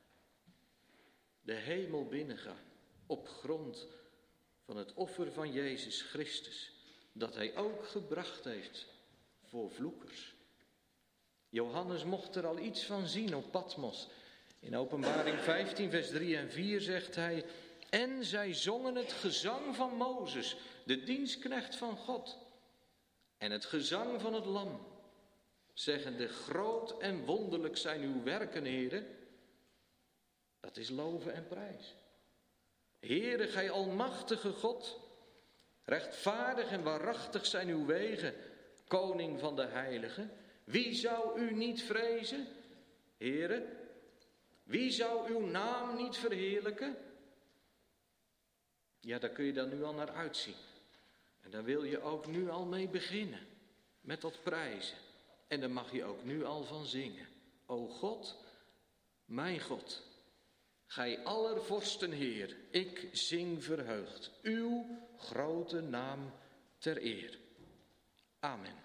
de hemel binnengaan op grond van het offer van Jezus Christus, dat hij ook gebracht heeft voor vloekers. Johannes mocht er al iets van zien op Patmos. In Openbaring 15 vers 3 en 4 zegt hij: en zij zongen het gezang van Mozes, de dienstknecht van God, en het gezang van het Lam, zeggende: groot en wonderlijk zijn uw werken, Heere. Dat is loven en prijs. Heere, gij almachtige God, rechtvaardig en waarachtig zijn uw wegen, koning van de heiligen. Wie zou u niet vrezen, Heere? Wie zou uw naam niet verheerlijken? Ja, daar kun je dan nu al naar uitzien. En daar wil je ook nu al mee beginnen, met dat prijzen. En daar mag je ook nu al van zingen. O God, mijn God, gij aller vorsten Heer, ik zing verheugd, uw grote naam ter eer. Amen.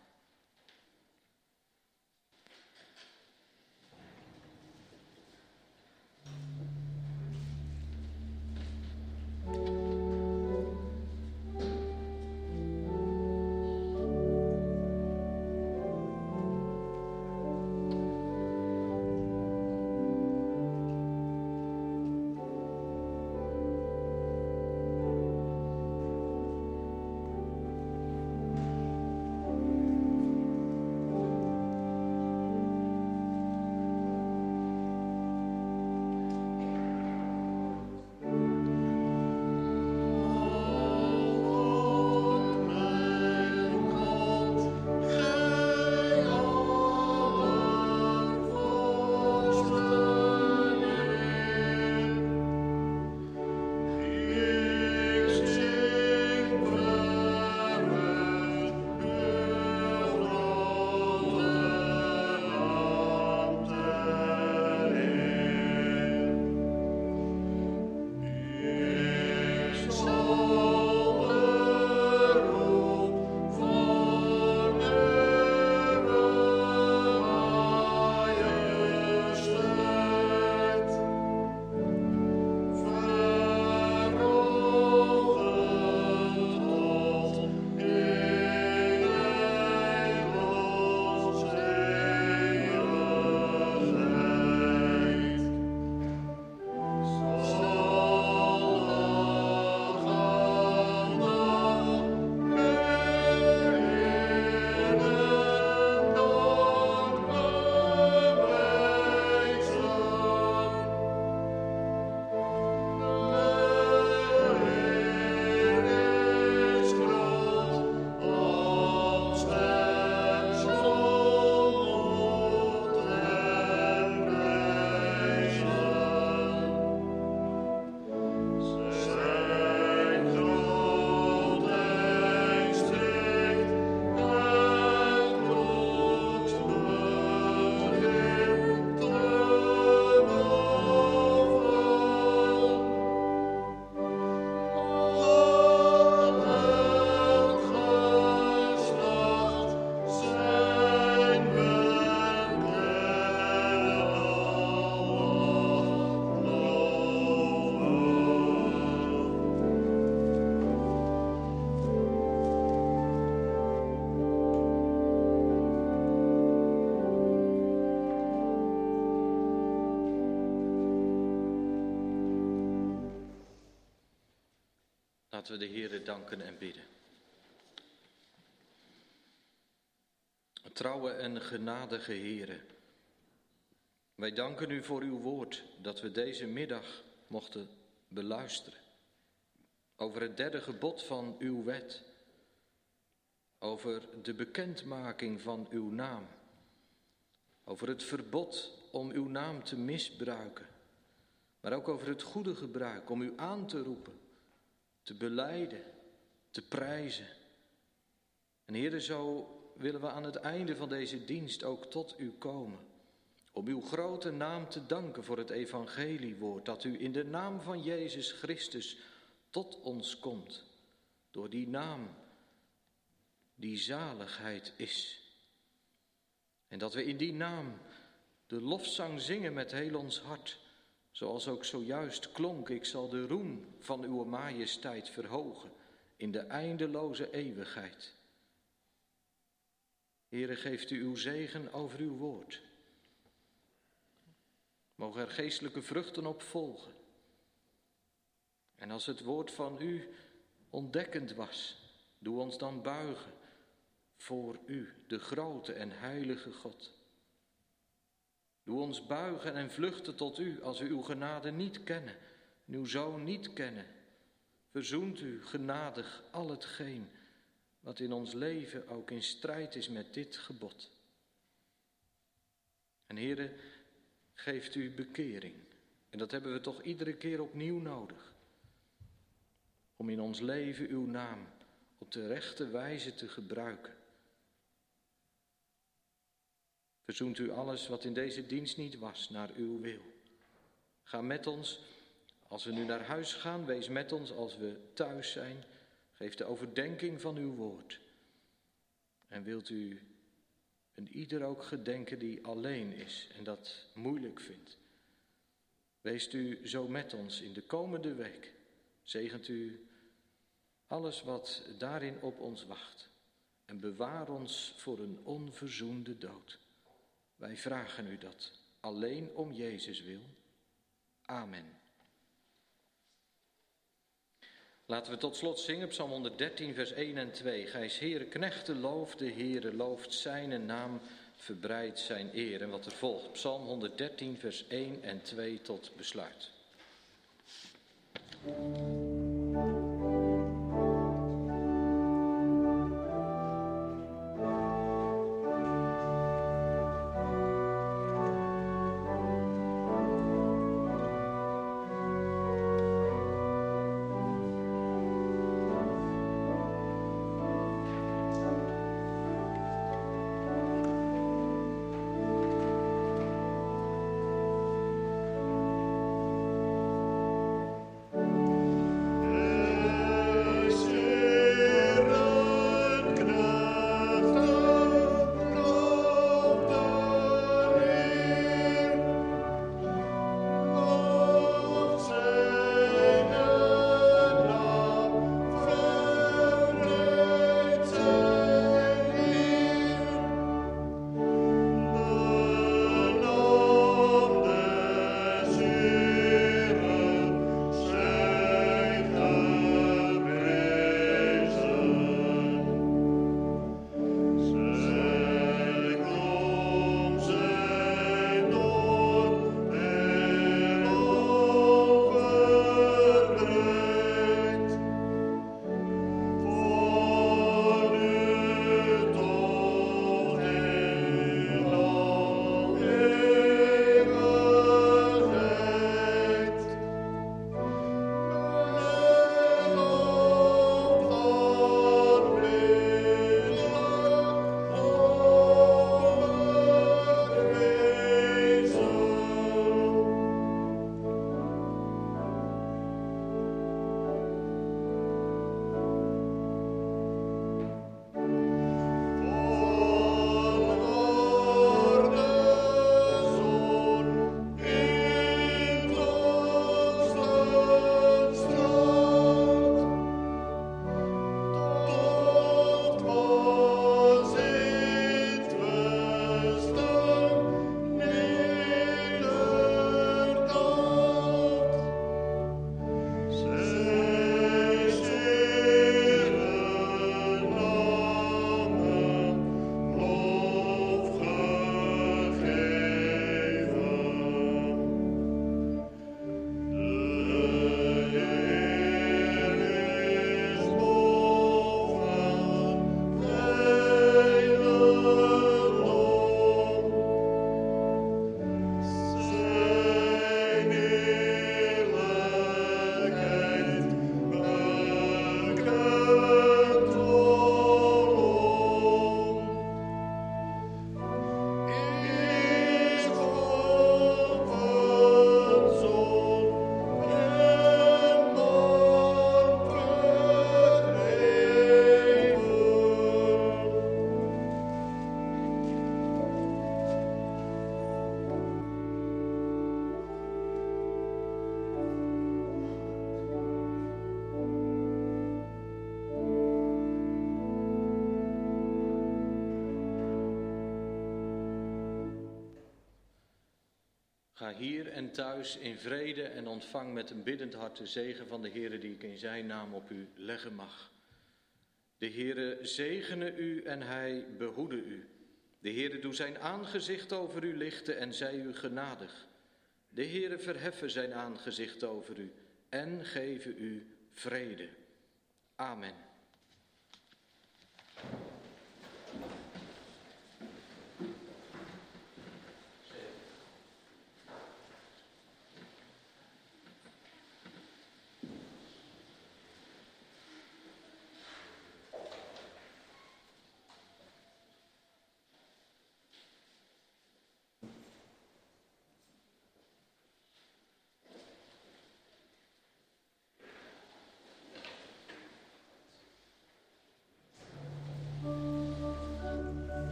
Laten we de Heere danken en bidden. Trouwe en genadige Heere, wij danken u voor uw woord dat we deze middag mochten beluisteren. Over het derde gebod van uw wet. Over de bekendmaking van uw naam. Over het verbod om uw naam te misbruiken. Maar ook over het goede gebruik om u aan te roepen, te belijden, te prijzen. En Heere, zo willen we aan het einde van deze dienst ook tot u komen. Om uw grote naam te danken voor het evangeliewoord, dat u in de naam van Jezus Christus tot ons komt. Door die naam die zaligheid is. En dat we in die naam de lofzang zingen met heel ons hart. Zoals ook zojuist klonk, ik zal de roem van uw majesteit verhogen in de eindeloze eeuwigheid. Heere, geeft u uw zegen over uw woord. Mogen er geestelijke vruchten op volgen. En als het woord van u ontdekkend was, doe ons dan buigen voor u, de grote en heilige God. Doe ons buigen en vluchten tot u als we uw genade niet kennen, en uw zoon niet kennen. Verzoent u genadig al hetgeen wat in ons leven ook in strijd is met dit gebod. En Heere, geeft u bekering. En dat hebben we toch iedere keer opnieuw nodig. Om in ons leven uw naam op de rechte wijze te gebruiken. Verzoent u alles wat in deze dienst niet was naar uw wil. Ga met ons als we nu naar huis gaan. Wees met ons als we thuis zijn. Geef de overdenking van uw woord. En wilt u een ieder ook gedenken die alleen is en dat moeilijk vindt. Weest u zo met ons in de komende week. Zegent u alles wat daarin op ons wacht. En bewaar ons voor een onverzoende dood. Wij vragen u dat alleen om Jezus wil. Amen. Laten we tot slot zingen Psalm 113 vers 1 en 2. Gijs Heere knechten looft de Heere, looft zijn naam, verbreidt zijn eer. En wat er volgt, Psalm 113 vers 1 en 2 tot besluit. Ga hier en thuis in vrede en ontvang met een biddend hart de zegen van de Heere die ik in zijn naam op u leggen mag. De Heere zegene u en hij behoede u. De Heere doe zijn aangezicht over u lichten en zij u genadig. De Heere verheffen zijn aangezicht over u en geven u vrede. Amen.